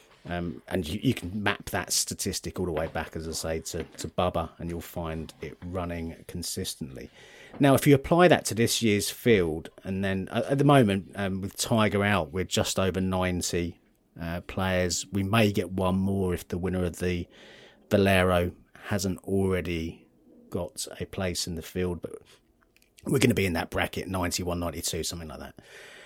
um, and you, you can map that statistic all the way back, as I say, to, to Bubba, and you'll find it running consistently. Now, if you apply that to this year's field, and then uh, at the moment um, with Tiger out, we're just over ninety uh, players. We may get one more if the winner of the Valero hasn't already got a place in the field, but we're going to be in that bracket, ninety-one, ninety-two, something like that.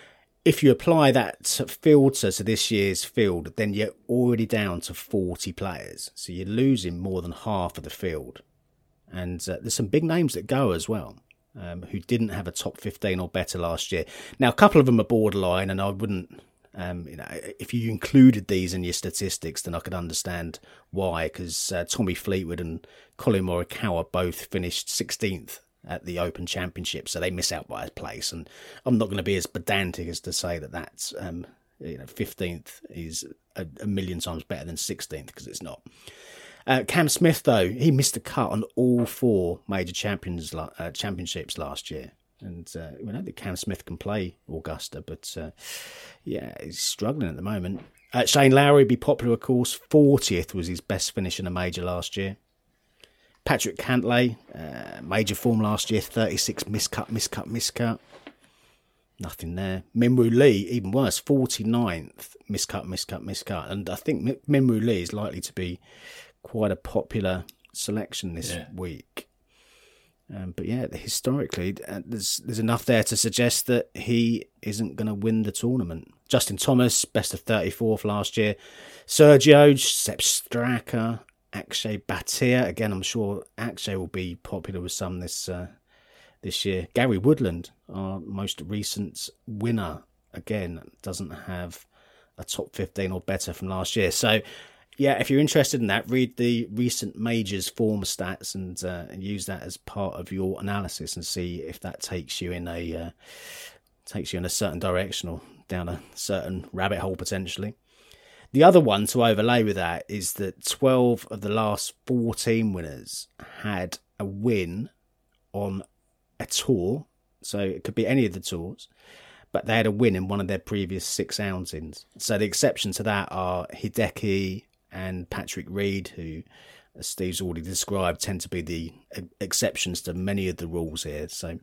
If you apply that filter to this year's field, then you're already down to forty players. So you're losing more than half of the field. And uh, there's some big names that go as well, um, who didn't have a top fifteen or better last year. Now, a couple of them are borderline, and I wouldn't, um, you know, if you included these in your statistics, then I could understand why, because uh, Tommy Fleetwood and Colin Morikawa both finished sixteenth at the Open Championship, so they miss out by a place. And I'm not going to be as pedantic as to say that that's um, you know, fifteenth is a, a million times better than sixteenth, because it's not. Uh, Cam Smith, though, he missed a cut on all four major champions uh, championships last year. And uh, we know that Cam Smith can play Augusta, but uh, yeah, he's struggling at the moment. Uh, Shane Lowry would be popular, of course. fortieth was his best finish in a major last year. Patrick Cantlay, uh, major form last year, thirty-six, miscut, miscut, miscut. Nothing there. Minwoo Lee, even worse, forty-ninth, miscut, miscut, miscut. And I think Minwoo Lee is likely to be quite a popular selection this yeah. week. Um, but yeah, historically, uh, there's there's enough there to suggest that he isn't going to win the tournament. Justin Thomas, best of thirty-fourth last year. Sergio, Sepp Straka, Akshay Bhatia. Again, I'm sure Akshay will be popular with some this uh, this year. Gary Woodland, our most recent winner, again, doesn't have a top fifteen or better from last year. So, yeah, if you're interested in that, read the recent majors form stats and, uh, and use that as part of your analysis and see if that takes you in a uh, takes you in a certain direction or down a certain rabbit hole potentially. The other one to overlay with that is that twelve of the last fourteen winners had a win on a tour. So it could be any of the tours, but they had a win in one of their previous six outings. So the exceptions to that are Hideki and Patrick Reed, who, as Steve's already described, tend to be the exceptions to many of the rules here. So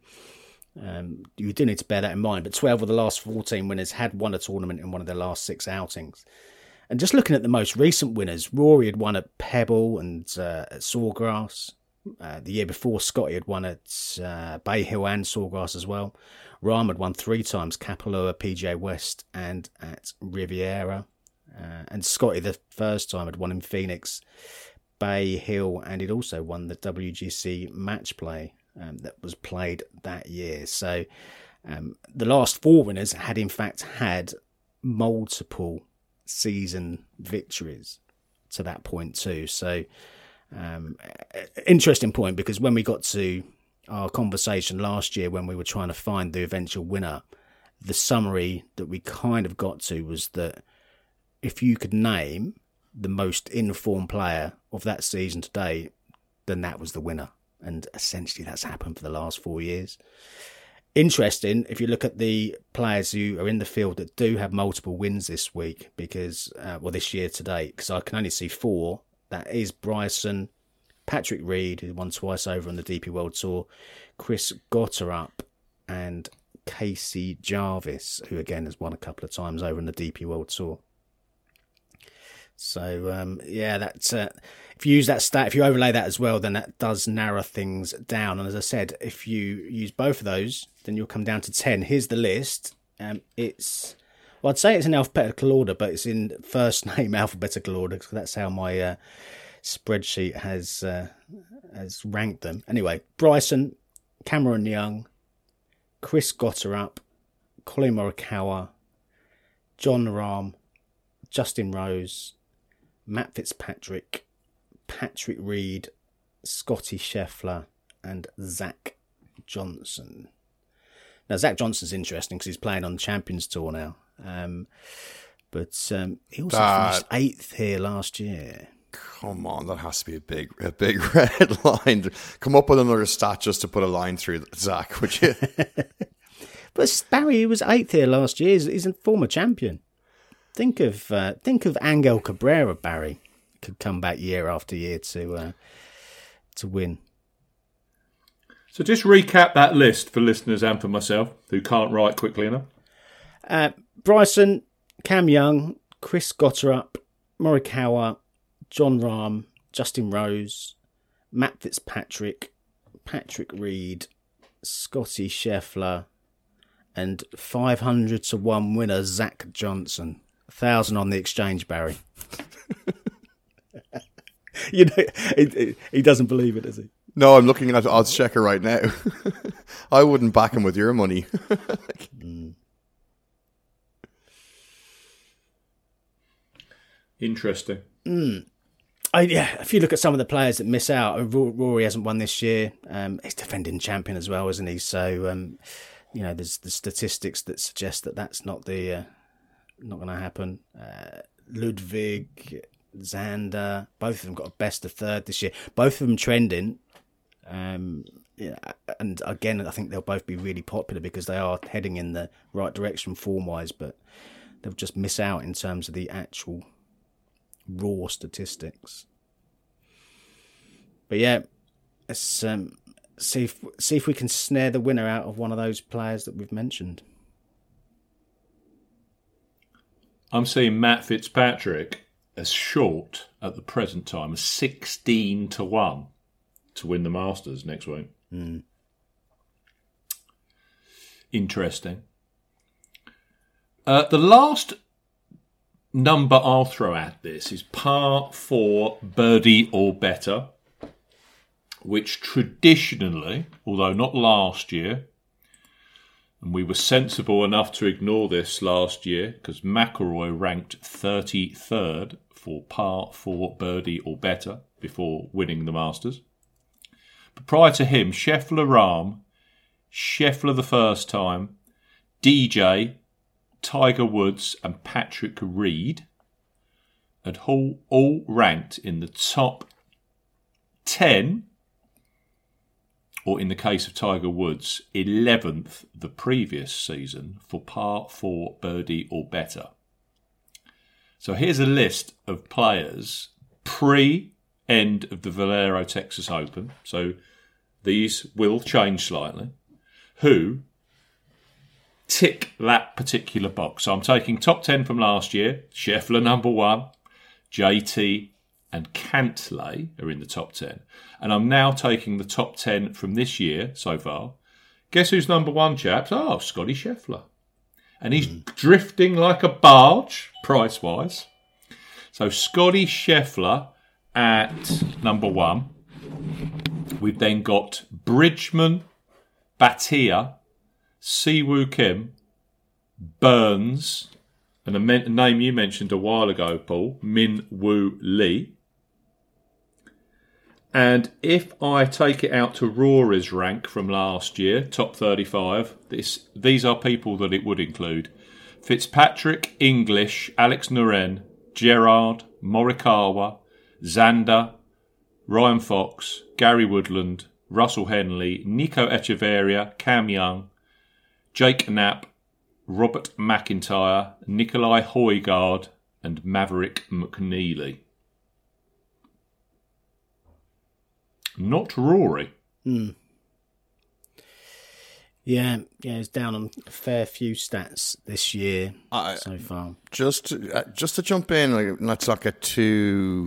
um, you do need to bear that in mind. But twelve of the last fourteen winners had won a tournament in one of their last six outings. And just looking at the most recent winners, Rory had won at Pebble and uh, at Sawgrass. Uh, the year before, Scotty had won at uh, Bay Hill and Sawgrass as well. Rahm had won three times, Kapalua, P G A West and at Riviera. Uh, and Scotty, the first time, had won in Phoenix, Bay Hill, and he'd also won the W G C match play um, that was played that year. So um, the last four winners had in fact had multiple season victories to that point too. So um, interesting point, because when we got to our conversation last year when we were trying to find the eventual winner, the summary that we kind of got to was that if you could name the most informed player of that season today, then that was the winner. And essentially that's happened for the last four years. Interesting, if you look at the players who are in the field that do have multiple wins this week, because, uh, well, this year to date, because I can only see four. That is Bryson, Patrick Reed, who won twice over on the D P World Tour, Chris Gotterup, and Casey Jarvis, who again has won a couple of times over on the D P World Tour. So, um, yeah, that's, uh, if you use that stat, if you overlay that as well, then that does narrow things down. And as I said, if you use both of those, then you'll come down to ten. Here's the list. Um, it's, well, I'd say it's in alphabetical order, but it's in first name alphabetical order, because that's how my uh, spreadsheet has uh, has ranked them. Anyway, Bryson, Cameron Young, Chris Gotterup, Colin Morikawa, Jon Rahm, Justin Rose, Matt Fitzpatrick, Patrick Reed, Scotty Scheffler, and Zach Johnson. Now, Zach Johnson's interesting because he's playing on the Champions Tour now. Um, but um, he also that, finished eighth here last year. Come on, that has to be a big, a big red line. Come up with another stat just to put a line through Zach, would you? But Barry, he was eighth here last year. He's, he's a former champion. Think of uh, think of Angel Cabrera, Barry. Could come back year after year to uh, to win. So just recap that list for listeners and for myself who can't write quickly enough. Uh, Bryson, Cam Young, Chris Gotterup, Morikawa, Jon Rahm, Justin Rose, Matt Fitzpatrick, Patrick Reed, Scotty Scheffler, and five hundred to one winner Zach Johnson. A thousand on the exchange, Barry. You know, he, he doesn't believe it, does he? No, I'm looking at odds checker right now. I wouldn't back him with your money. mm. Interesting. Mm. I, yeah, if you look at some of the players that miss out, Rory hasn't won this year. Um, he's defending champion as well, isn't he? So, um, you know, there's the statistics that suggest that that's not the uh, not going to happen. Uh, Ludwig, Xander, both of them got a best of third this year. Both of them trending. Um, yeah, and again, I think they'll both be really popular because they are heading in the right direction form-wise, but they'll just miss out in terms of the actual raw statistics. But yeah, let's um, see if see if we can snare the winner out of one of those players that we've mentioned. I'm seeing Matt Fitzpatrick as short at the present time as sixteen to one to win the Masters next week. Mm. Interesting. Uh, the last number I'll throw at this is par four birdie or better, which traditionally, although not last year, and we were sensible enough to ignore this last year because McIlroy ranked thirty-third for par four birdie or better before winning the Masters. But prior to him, Scheffler Rahm, Scheffler the first time, D J, Tiger Woods and Patrick Reed had all, all ranked in the top ten, or in the case of Tiger Woods, eleventh the previous season for par four birdie or better. So here's a list of players pre-end of the Valero Texas Open, so these will change slightly, who tick that particular box. So I'm taking top ten from last year. Scheffler number one, J T and Cantlay are in the top ten. And I'm now taking the top ten from this year so far. Guess who's number one, chaps? Oh, Scotty Scheffler. And he's mm. drifting like a barge, price-wise. So Scotty Scheffler at number one. We've then got Bridgman, Bhatia, Siwoo Kim, Burns, and a, men- a name you mentioned a while ago, Paul, Min Woo Lee. And if I take it out to Rory's rank from last year, top thirty-five, this, these are people that it would include. Fitzpatrick, English, Alex Noren, Gerard, Morikawa, Xander, Ryan Fox, Gary Woodland, Russell Henley, Nico Echeverria, Cam Young, Jake Knapp, Robert McIntyre, Nikolai Højgaard and Maverick McNeely. Not Rory. Hmm. Yeah, yeah, he's down on a fair few stats this year I, so far. Just to, uh, just to jump in, like, let's not get too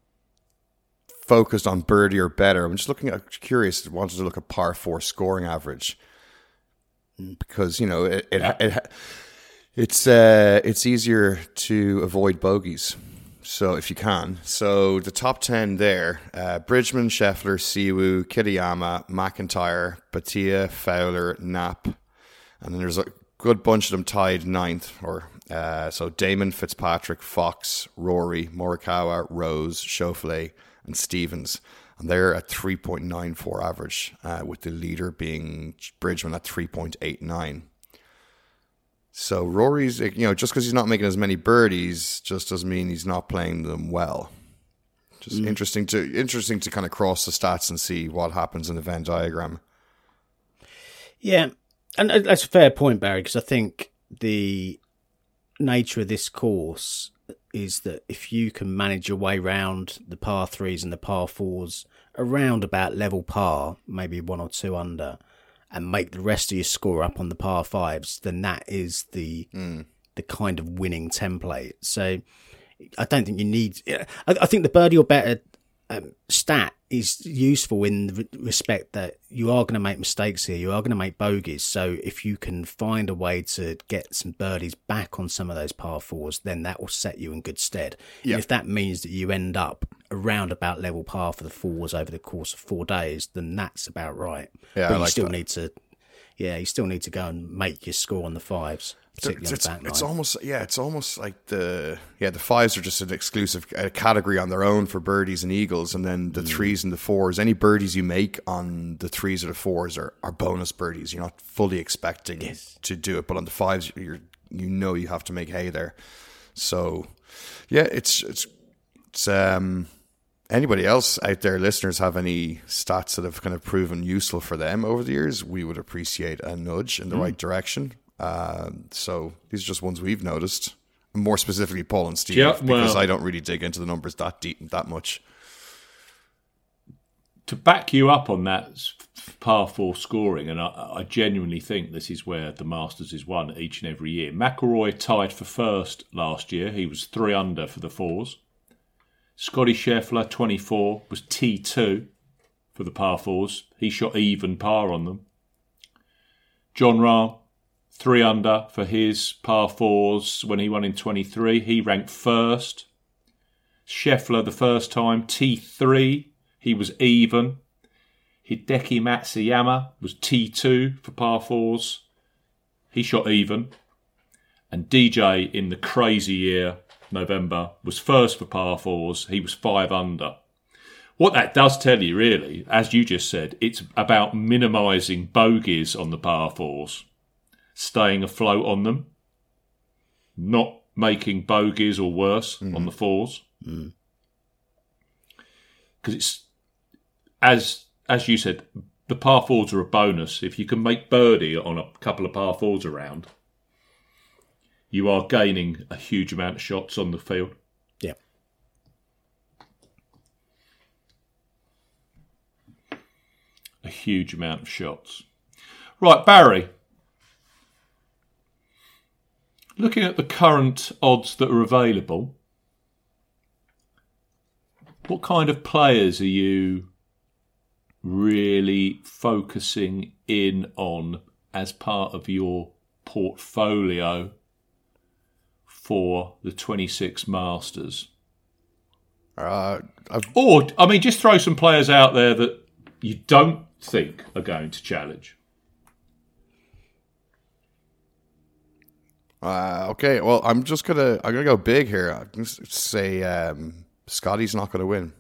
focused on birdie or better. I'm just looking at, curious, wanted to look at par four scoring average because you know it, it, yeah. it it's uh, it's easier to avoid bogeys. So if you can, so the top ten there: uh, Bridgman, Scheffler, Siwoo, Kitayama, McIntyre, Bhatia, Fowler, Knapp, and then there's a good bunch of them tied ninth. Or uh, so Damon, Fitzpatrick, Fox, Rory, Morikawa, Rose, Schauffele, and Stevens, and they're at three point nine four average, uh, with the leader being Bridgman at three point eight nine. So Rory's, you know, just because he's not making as many birdies, just doesn't mean he's not playing them well. Just mm. interesting to interesting to kind of cross the stats and see what happens in the Venn diagram. Yeah, and that's a fair point, Barry, because I think the nature of this course is that if you can manage your way around the par threes and the par fours around about level par, maybe one or two under, and make the rest of your score up on the par fives, then that is the mm. the kind of winning template. So I don't think you need... I, I think the birdie or better um, stat is useful in the respect that you are going to make mistakes here. You are going to make bogeys. So if you can find a way to get some birdies back on some of those par fours, then that will set you in good stead. Yep. And if that means that you end up around about level par for the fours over the course of four days, then that's about right. Yeah, but I you like still that. need to, yeah, you still need to go and make your score on the fives. It's, it's, on the back it's nine. almost yeah, it's almost like the yeah the fives are just an exclusive uh, category on their own for birdies and eagles, and then the mm. threes and the fours. Any birdies you make on the threes or the fours are, are bonus birdies. You're not fully expecting yes. to do it, but on the fives, you're you know you have to make hay there. So yeah, it's it's it's um. Anybody else out there, listeners, have any stats that have kind of proven useful for them over the years? We would appreciate a nudge in the mm. right direction. Uh, so these are just ones we've noticed. More specifically, Paul and Steve, yeah, well, because I don't really dig into the numbers that deep, that much. To back you up on that par four scoring, and I, I genuinely think this is where the Masters is won each and every year. McIlroy tied for first last year. He was three under for the fours. Scotty Scheffler, twenty-four, was T two for the par fours. He shot even par on them. John Rahm, three under for his par fours when he won in twenty-three. He ranked first. Scheffler the first time, T three. He was even. Hideki Matsuyama was T two for par fours. He shot even. And D J in the crazy year, November, was first for par fours. He was five under. What that does tell you, really, as you just said, it's about minimising bogeys on the par fours, staying afloat on them, not making bogeys or worse mm. on the fours. Because mm. it's, as as you said, the par fours are a bonus. If you can make birdie on a couple of par fours around, you are gaining a huge amount of shots on the field. Yeah. A huge amount of shots. Right, Barry. Looking at the current odds that are available, what kind of players are you really focusing in on as part of your portfolio for the twenty-six Masters? Uh, I've... Or, I mean, just throw some players out there that you don't think are going to challenge. Uh, okay, well, I'm just gonna I'm gonna go big here. I'm gonna say um, Scotty's not gonna win.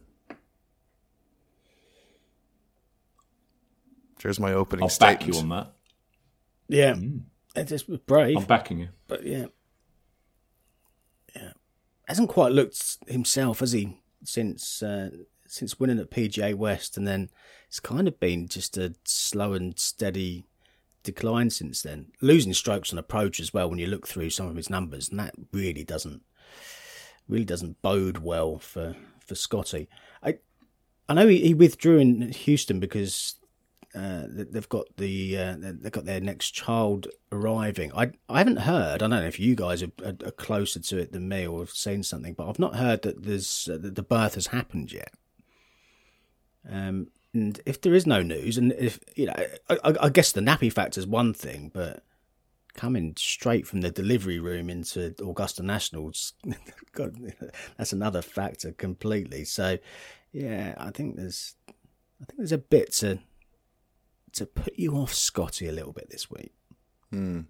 There's my opening I'll statement. back you on that. Yeah, mm. It just was brave. I'm backing you, but yeah, yeah, hasn't quite looked himself, has he? Since uh, since winning at P G A West, and then it's kind of been just a slow and steady decline since then. Losing strokes on approach as well when you look through some of his numbers, and that really doesn't really doesn't bode well for for Scotty. I I know he, he withdrew in Houston because uh, they've got the uh, they've got their next child arriving. I I haven't heard. I don't know if you guys are, are, are closer to it than me or have seen something, but I've not heard that there's uh, that the birth has happened yet. Um. And if there is no news, and if you know, I, I guess the nappy factor is one thing, but coming straight from the delivery room into Augusta Nationals, God, that's another factor completely. So, yeah, I think there's, I think there's a bit to to put you off Scotty a little bit this week. Hmm.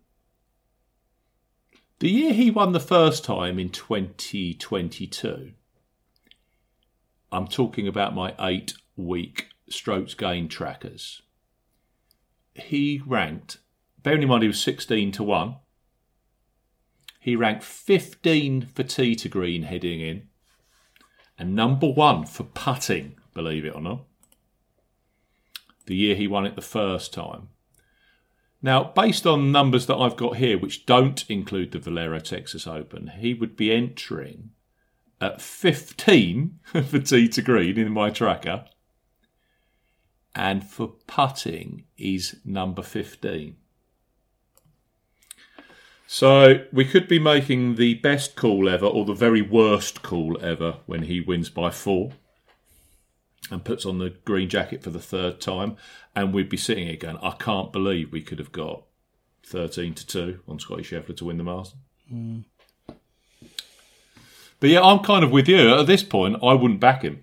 The year he won the first time in twenty twenty-two, I'm talking about my eight-week strokes gain trackers. He ranked, bearing in mind he was sixteen to one, he ranked fifteen for tee to green heading in, and number one for putting, believe it or not, the year he won it the first time. Now, based on numbers that I've got here, which don't include the Valero Texas Open, he would be entering at fifteen for tee to green in my tracker, and for putting, he's number fifteen. So we could be making the best call ever or the very worst call ever when he wins by four and puts on the green jacket for the third time. And we'd be sitting here going, I can't believe we could have got thirteen to two on Scotty Scheffler to win the Masters. Mm. But yeah, I'm kind of with you. At this point, I wouldn't back him.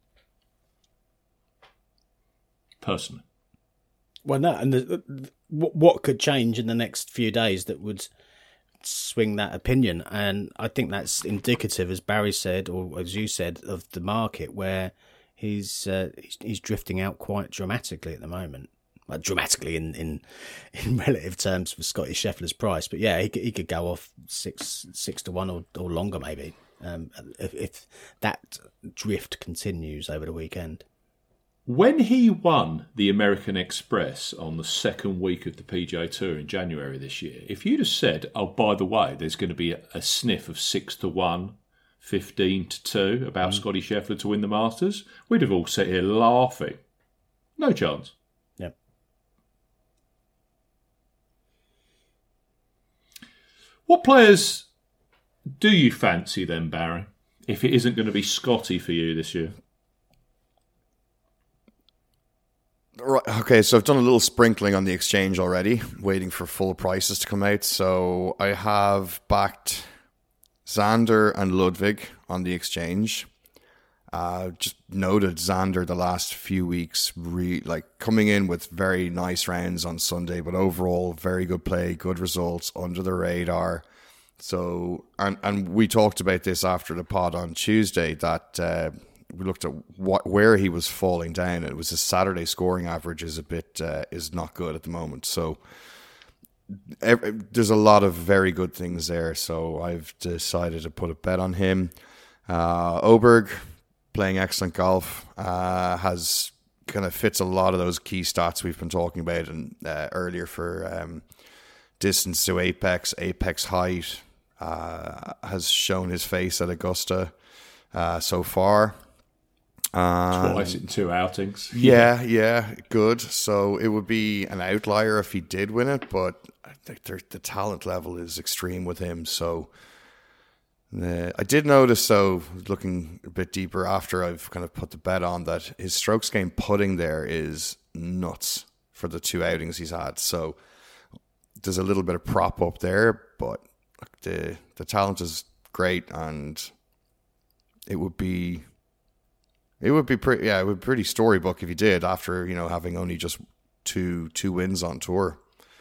Personally. Well, no, and the, the, what could change in the next few days that would swing that opinion? And I think that's indicative, as Barry said, or as you said, of the market where he's uh, he's, he's drifting out quite dramatically at the moment. Well, dramatically in, in in relative terms for Scotty Scheffler's price, but yeah, he could, he could go off six six to one or, or longer maybe um, if, if that drift continues over the weekend. When he won the American Express on the second week of the P G A Tour in January this year, if you'd have said, oh, by the way, there's going to be a, a sniff of six to one, fifteen to two about mm. Scotty Scheffler to win the Masters, we'd have all sat here laughing. No chance. Yeah. What players do you fancy then, Barry, if it isn't going to be Scotty for you this year? Right, okay, so I've done a little sprinkling on the exchange already, waiting for full prices to come out. So I have backed Xander and Ludwig on the exchange. Uh, just noted Xander the last few weeks, re- like coming in with very nice rounds on Sunday, but overall very good play, good results, under the radar. So, and and we talked about this after the pod on Tuesday, that uh, we looked at what where he was falling down. It was his Saturday scoring average is a bit uh, is not good at the moment. So every, there's a lot of very good things there. So I've decided to put a bet on him. Uh, Oberg, playing excellent golf, uh, has kind of fits a lot of those key stats we've been talking about and uh, earlier for um, distance to apex, apex height. Uh, has shown his face at Augusta uh, so far. Um, Twice in two outings. Yeah, yeah, good. So it would be an outlier if he did win it, but I think the, the talent level is extreme with him. So uh, I did notice, though, looking a bit deeper after I've kind of put the bet on, that his strokes game putting there is nuts for the two outings he's had. So there's a little bit of prop up there, but the the talent is great, and it would be it would be pretty yeah it would be pretty storybook if he did, after, you know, having only just two two wins on tour.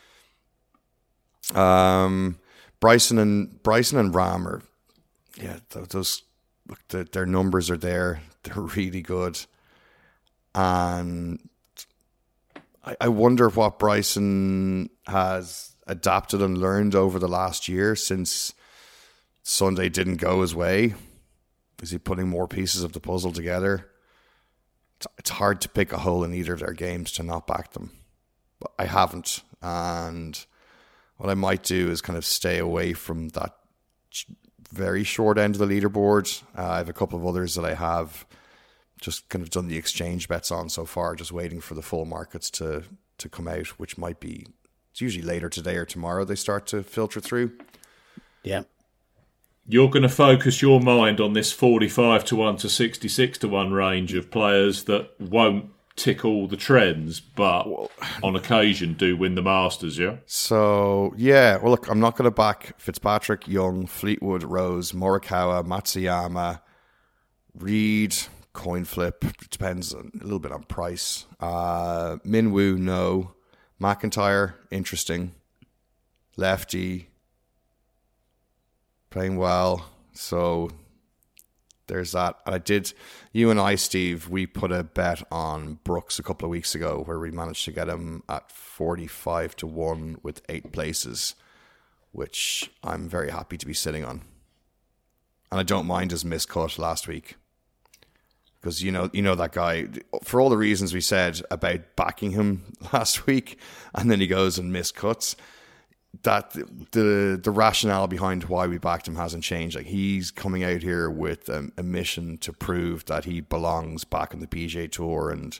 Um, Bryson and Bryson and Rahm are yeah those look, the, their numbers are there. They're really good, and I, I wonder what Bryson has adapted and learned over the last year since Sunday didn't go his way. Is he putting more pieces of the puzzle together? It's, it's hard to pick a hole in either of their games to not back them. But I haven't. And what I might do is kind of stay away from that very short end of the leaderboard. Uh, I have a couple of others that I have just kind of done the exchange bets on so far, just waiting for the full markets to, to come out, which might be, it's usually later today or tomorrow they start to filter through. Yeah. You're going to focus your mind on this forty-five to one to sixty-six to one range of players that won't tick all the trends, but on occasion do win the Masters, yeah? So, yeah. Well, look, I'm not going to back Fitzpatrick, Young, Fleetwood, Rose, Morikawa, Matsuyama, Reed, coin flip. It depends a little bit on price. Uh, Minwoo, no. McIntyre, interesting. Lefty, playing well. So there's that. And I did, you and I, Steve, we put a bet on Brooks a couple of weeks ago where we managed to get him at forty-five to one with eight places, which I'm very happy to be sitting on. And I don't mind his miscut last week. Because, you know, you know that guy, for all the reasons we said about backing him last week, and then he goes and miscuts, that the the rationale behind why we backed him hasn't changed. Like, he's coming out here with a, a mission to prove that he belongs back in the P G A Tour, and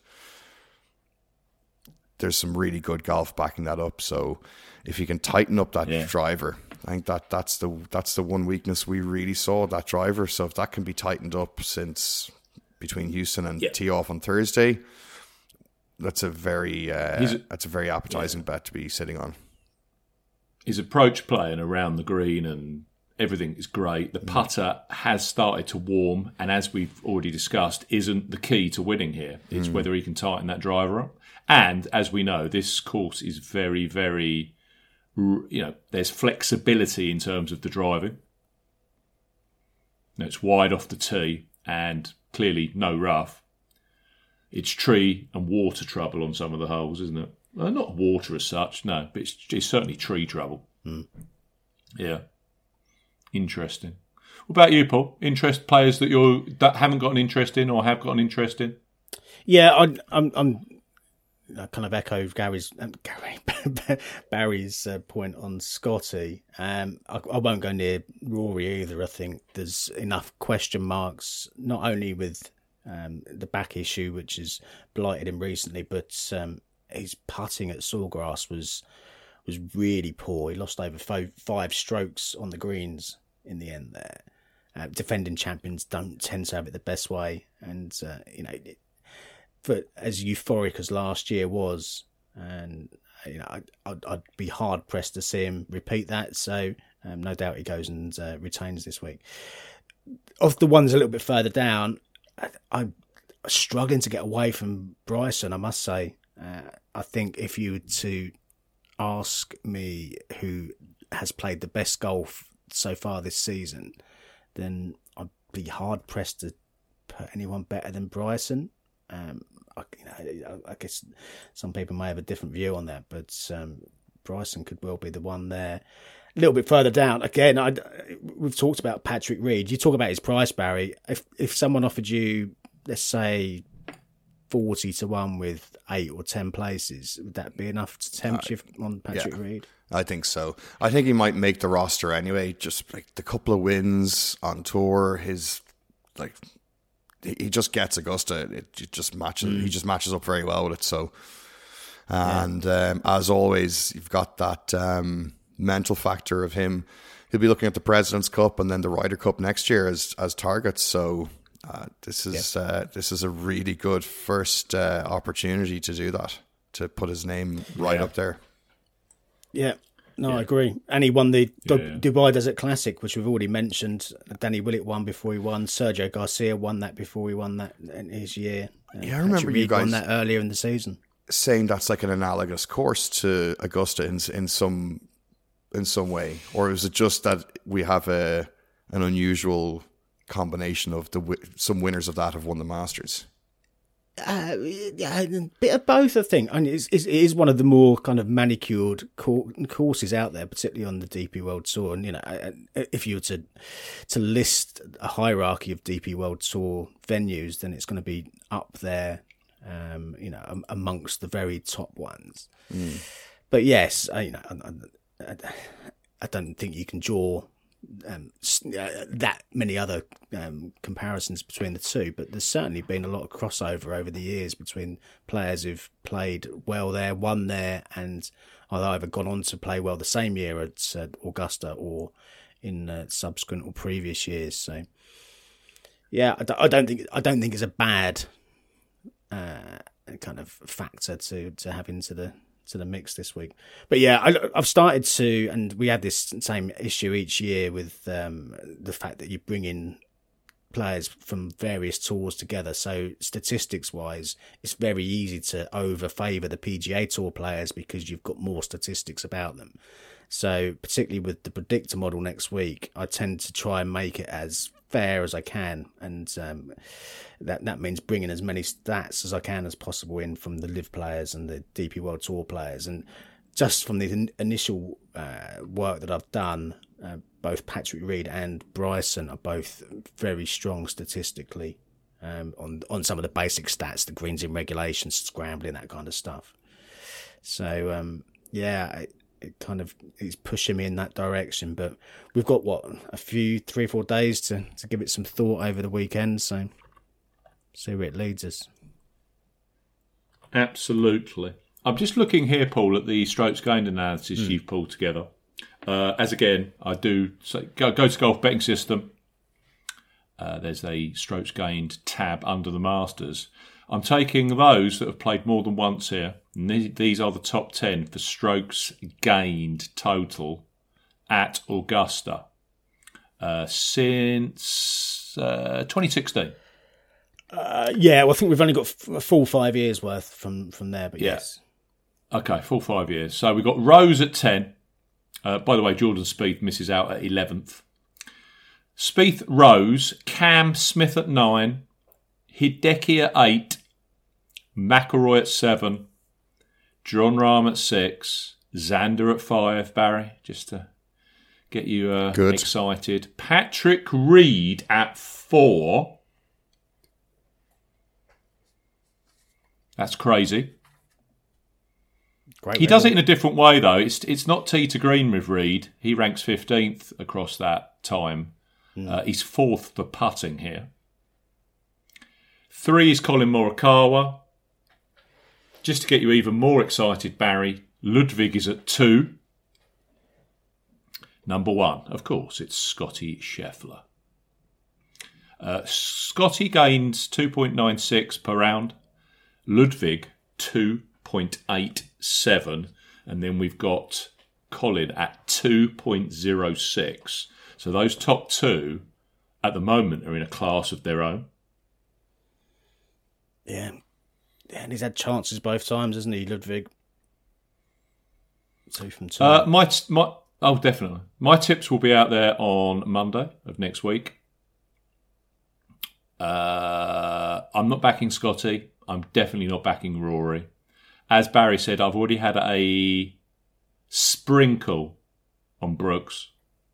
there's some really good golf backing that up. So if you can tighten up that yeah. driver, I think that that's the that's the one weakness we really saw, that driver. So if that can be tightened up since between Houston and yep. tee off on Thursday, that's a very uh, a, that's a very appetizing yeah. bet to be sitting on. His approach play and around the green and everything is great. The putter mm. has started to warm, and as we've already discussed, isn't the key to winning here. It's mm. whether he can tighten that driver up. And as we know, this course is very, very, you know, there's flexibility in terms of the driving. It's wide off the tee and clearly no rough. It's tree and water trouble on some of the holes, isn't it? Well, not water as such, no, but it's, it's certainly tree trouble. Mm. Yeah. Interesting. What about you, Paul? Interest players that you that haven't got an interest in or have got an interest in? Yeah, I, I'm. I'm I kind of echo Gary's um, Gary Barry's uh, point on Scotty. Um, I, I won't go near Rory either. I think there's enough question marks, not only with um, the back issue, which has blighted him recently, but um, his putting at Sawgrass was was really poor. He lost over five, five strokes on the greens in the end there. Uh, defending champions don't tend to have it the best way, and uh, you know. It, for as euphoric as last year was, and you know, I'd, I'd, I'd be hard pressed to see him repeat that. So um, no doubt he goes and uh, retains this week. Of the ones a little bit further down, I, I'm struggling to get away from Bryson, I must say. Uh, I think if you were to ask me who has played the best golf so far this season, then I'd be hard pressed to put anyone better than Bryson. Um, I, you know, I guess some people may have a different view on that, but um, Bryson could well be the one there. A little bit further down, again, I, we've talked about Patrick Reed. You talk about his price, Barry. If if someone offered you, let's say, forty to one with eight or ten places, would that be enough to tempt uh, you on Patrick yeah, Reed? I think so. I think he might make the roster anyway. Just like the couple of wins on tour, his like. He just gets Augusta. It just matches. Mm. He just matches up very well with it. So, and yeah. um, as always, you've got that um, mental factor of him. He'll be looking at the President's Cup and then the Ryder Cup next year as as targets. So, uh, this is yeah. uh, this is a really good first uh, opportunity to do that, to put his name right yeah. up there. Yeah. No, yeah. I agree. And he won the yeah. D- Dubai Desert Classic, which we've already mentioned. Danny Willett won before he won. Sergio Garcia won that before he won that in his year. Yeah, I remember you guys won that earlier in the season, saying that's like an analogous course to Augusta in in some in some way, or is it just that we have a an unusual combination of the some winners of that have won the Masters? Uh, yeah, a bit of both, I think. I mean, it's, it's, it is one of the more kind of manicured courses out there, particularly on the D P World Tour. And you know, if you were to to list a hierarchy of D P World Tour venues, then it's going to be up there, um, you know, amongst the very top ones. Mm. But yes, I, you know, I, I, I don't think you can draw Um, uh, that many other um, comparisons between the two, but there's certainly been a lot of crossover over the years between players who've played well there, won there, and have either gone on to play well the same year at uh, Augusta or in uh, subsequent or previous years. So, yeah, I, d- I don't think I don't think it's a bad uh, kind of factor to to have into the. to the mix this week. But yeah, I, I've started to, and we had this same issue each year with um, the fact that you bring in players from various tours together. So statistics wise, it's very easy to over favour the P G A Tour players because you've got more statistics about them. So particularly with the predictor model next week, I tend to try and make it as fair as I can, and um, that that means bringing as many stats as I can as possible in from the Live players and the D P World Tour players. And just from the in- initial uh, work that I've done, uh, both Patrick Reed and Bryson are both very strong statistically um, on on some of the basic stats, the greens in regulation, scrambling, that kind of stuff. So um, yeah. I, It kind of is pushing me in that direction, but we've got what a few three or four days to, to give it some thought over the weekend, so see where it leads us. Absolutely. I'm just looking here, Paul, at the strokes gained analysis mm. you've pulled together. Uh, as again, I do say, go, go to Golf Betting System. Uh, there's a strokes gained tab under the Masters. I'm taking those that have played more than once here. And these are the top ten for strokes gained total at Augusta uh, since uh, twenty sixteen. Uh, yeah, well, I think we've only got a full five years worth from, from there, but yeah. yes. Okay, full five years. So we've got Rose at ten. Uh, by the way, Jordan Spieth misses out at eleventh. Spieth, Rose, Cam Smith at nine, Hideki at eight, McIlroy at seven, Jon Rahm at six, Xander at five, Barry, just to get you uh, excited. Patrick Reed at four. That's crazy. Great he level. does it in a different way, though. It's it's not tee to green with Reed. He ranks fifteenth across that time. Mm. Uh, he's fourth for putting here. Three is Colin Morikawa. Just to get you even more excited, Barry, Ludwig is at two. Number one, of course, it's Scotty Scheffler. Uh, Scotty gains two point nine six per round. Ludwig two point eight seven, and then we've got Colin at two point oh six. So those top two at the moment are in a class of their own. Yeah. Yeah, and he's had chances both times, hasn't he, Ludwig? Two from two. Uh, my, my, oh, definitely. My tips will be out there on Monday of next week. Uh, I'm not backing Scotty. I'm definitely not backing Rory. As Barry said, I've already had a sprinkle on Brooks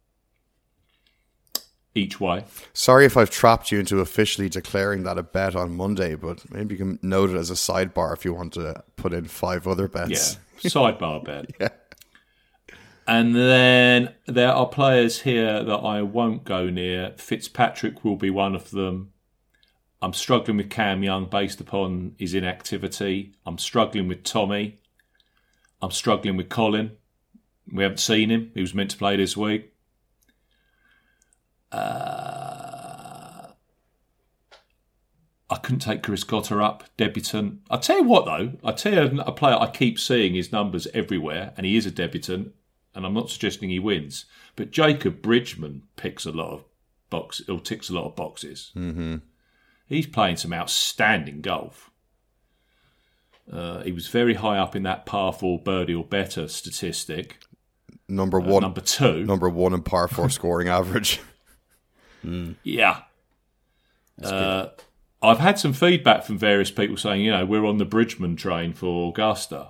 each way. Sorry if I've trapped you into officially declaring that a bet on Monday, but maybe you can note it as a sidebar if you want to put in five other bets. Yeah, sidebar bet. Yeah. And then there are players here that I won't go near. Fitzpatrick will be one of them. I'm struggling with Cam Young based upon his inactivity. I'm struggling with Tommy. I'm struggling with Colin. We haven't seen him. He was meant to play this week. Uh, I couldn't take Chris Cotter up, debutant. I'll tell you what, though. I'll tell you a player I keep seeing his numbers everywhere, and he is a debutant, and I'm not suggesting he wins. But Jacob Bridgman picks a lot of boxes, or ticks a lot of boxes. Mm-hmm. He's playing some outstanding golf. Uh, he was very high up in that par four birdie or better statistic. Number Uh, one. number two. Number one in par four scoring average. Mm. Yeah. Uh, I've had some feedback from various people saying, you know, we're on the Bridgman train for Augusta.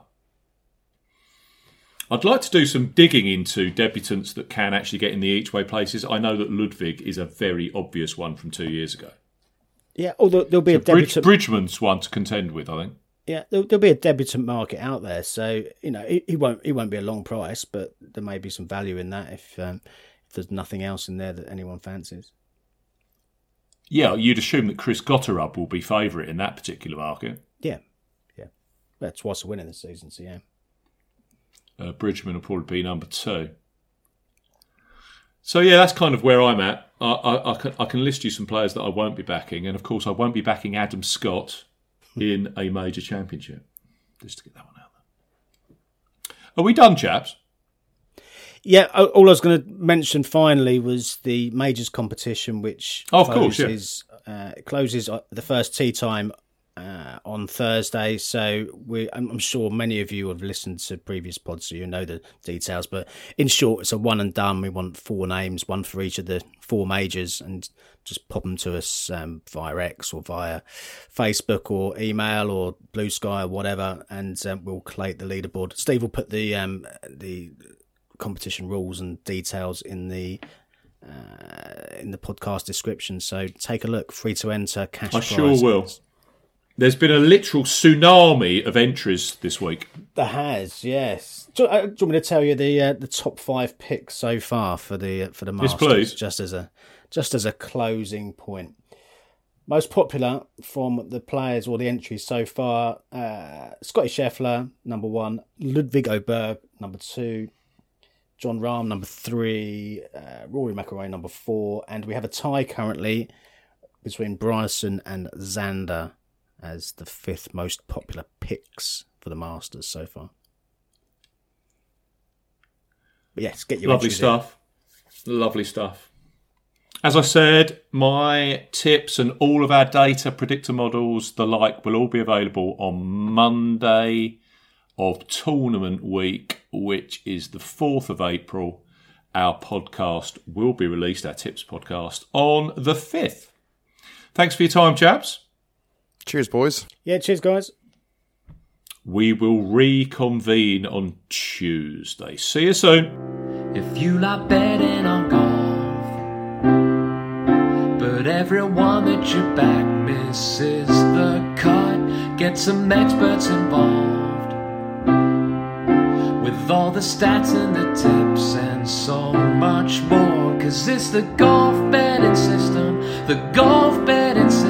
I'd like to do some digging into debutants that can actually get in the each-way places. I know that Ludwig is a very obvious one from two years ago. Yeah, although there'll be So a debutant. Bridge, Bridgman's one to contend with, I think. Yeah, there'll, there'll be a debutant market out there, so you know he, he won't he won't be a long price, but there may be some value in that if um, if there's nothing else in there that anyone fancies. Yeah, you'd assume that Chris Gotterup will be favourite in that particular market. Yeah, yeah, well, twice a winner this season, so yeah. Uh, Bridgman will probably be number two. So yeah, that's kind of where I'm at. I, I, I, can, I can list you some players that I won't be backing, and of course I won't be backing Adam Scott in a major championship. Just to get that one out there. Are we done, chaps? Yeah, all I was going to mention finally was the majors competition, which oh, of course, closes, yeah. uh, closes the first tee time uh, on Thursday. So we, I'm sure many of you have listened to previous pods, so you know the details. But in short, it's a one and done. We want four names, one for each of the four majors, and just pop them to us um, via X or via Facebook or email or Blue Sky or whatever, and um, we'll collate the leaderboard. Steve will put the um, the competition rules and details in the uh, in the podcast description. So take a look. Free to enter. Cash. I prize. sure will. There's been a literal tsunami of entries this week. There has, yes. Do, uh, do you want me to tell you the uh, the top five picks so far for the uh, for the Masters? Yes, please. Just as a just as a closing point. Most popular from the players or the entries so far: uh, Scotty Scheffler, number one; Ludwig Oberg, number two; John Rahm, number three; uh, Rory McIlroy, number four; and we have a tie currently between Bryson and Xander as the fifth most popular picks for the Masters so far. But yes, get your Lovely stuff. In. Lovely stuff. As I said, my tips and all of our data, predictor models, the like, will all be available on Monday of tournament week, which is the fourth of April. Our podcast will be released, our tips podcast, on the fifth. Thanks for your time, chaps. Cheers, boys. Yeah, cheers, guys. We will reconvene on Tuesday. See you soon. If you like betting on golf, but everyone that you back misses the cut, get some experts involved with all the stats and the tips and so much more. Cause it's the golf betting system, the golf betting system.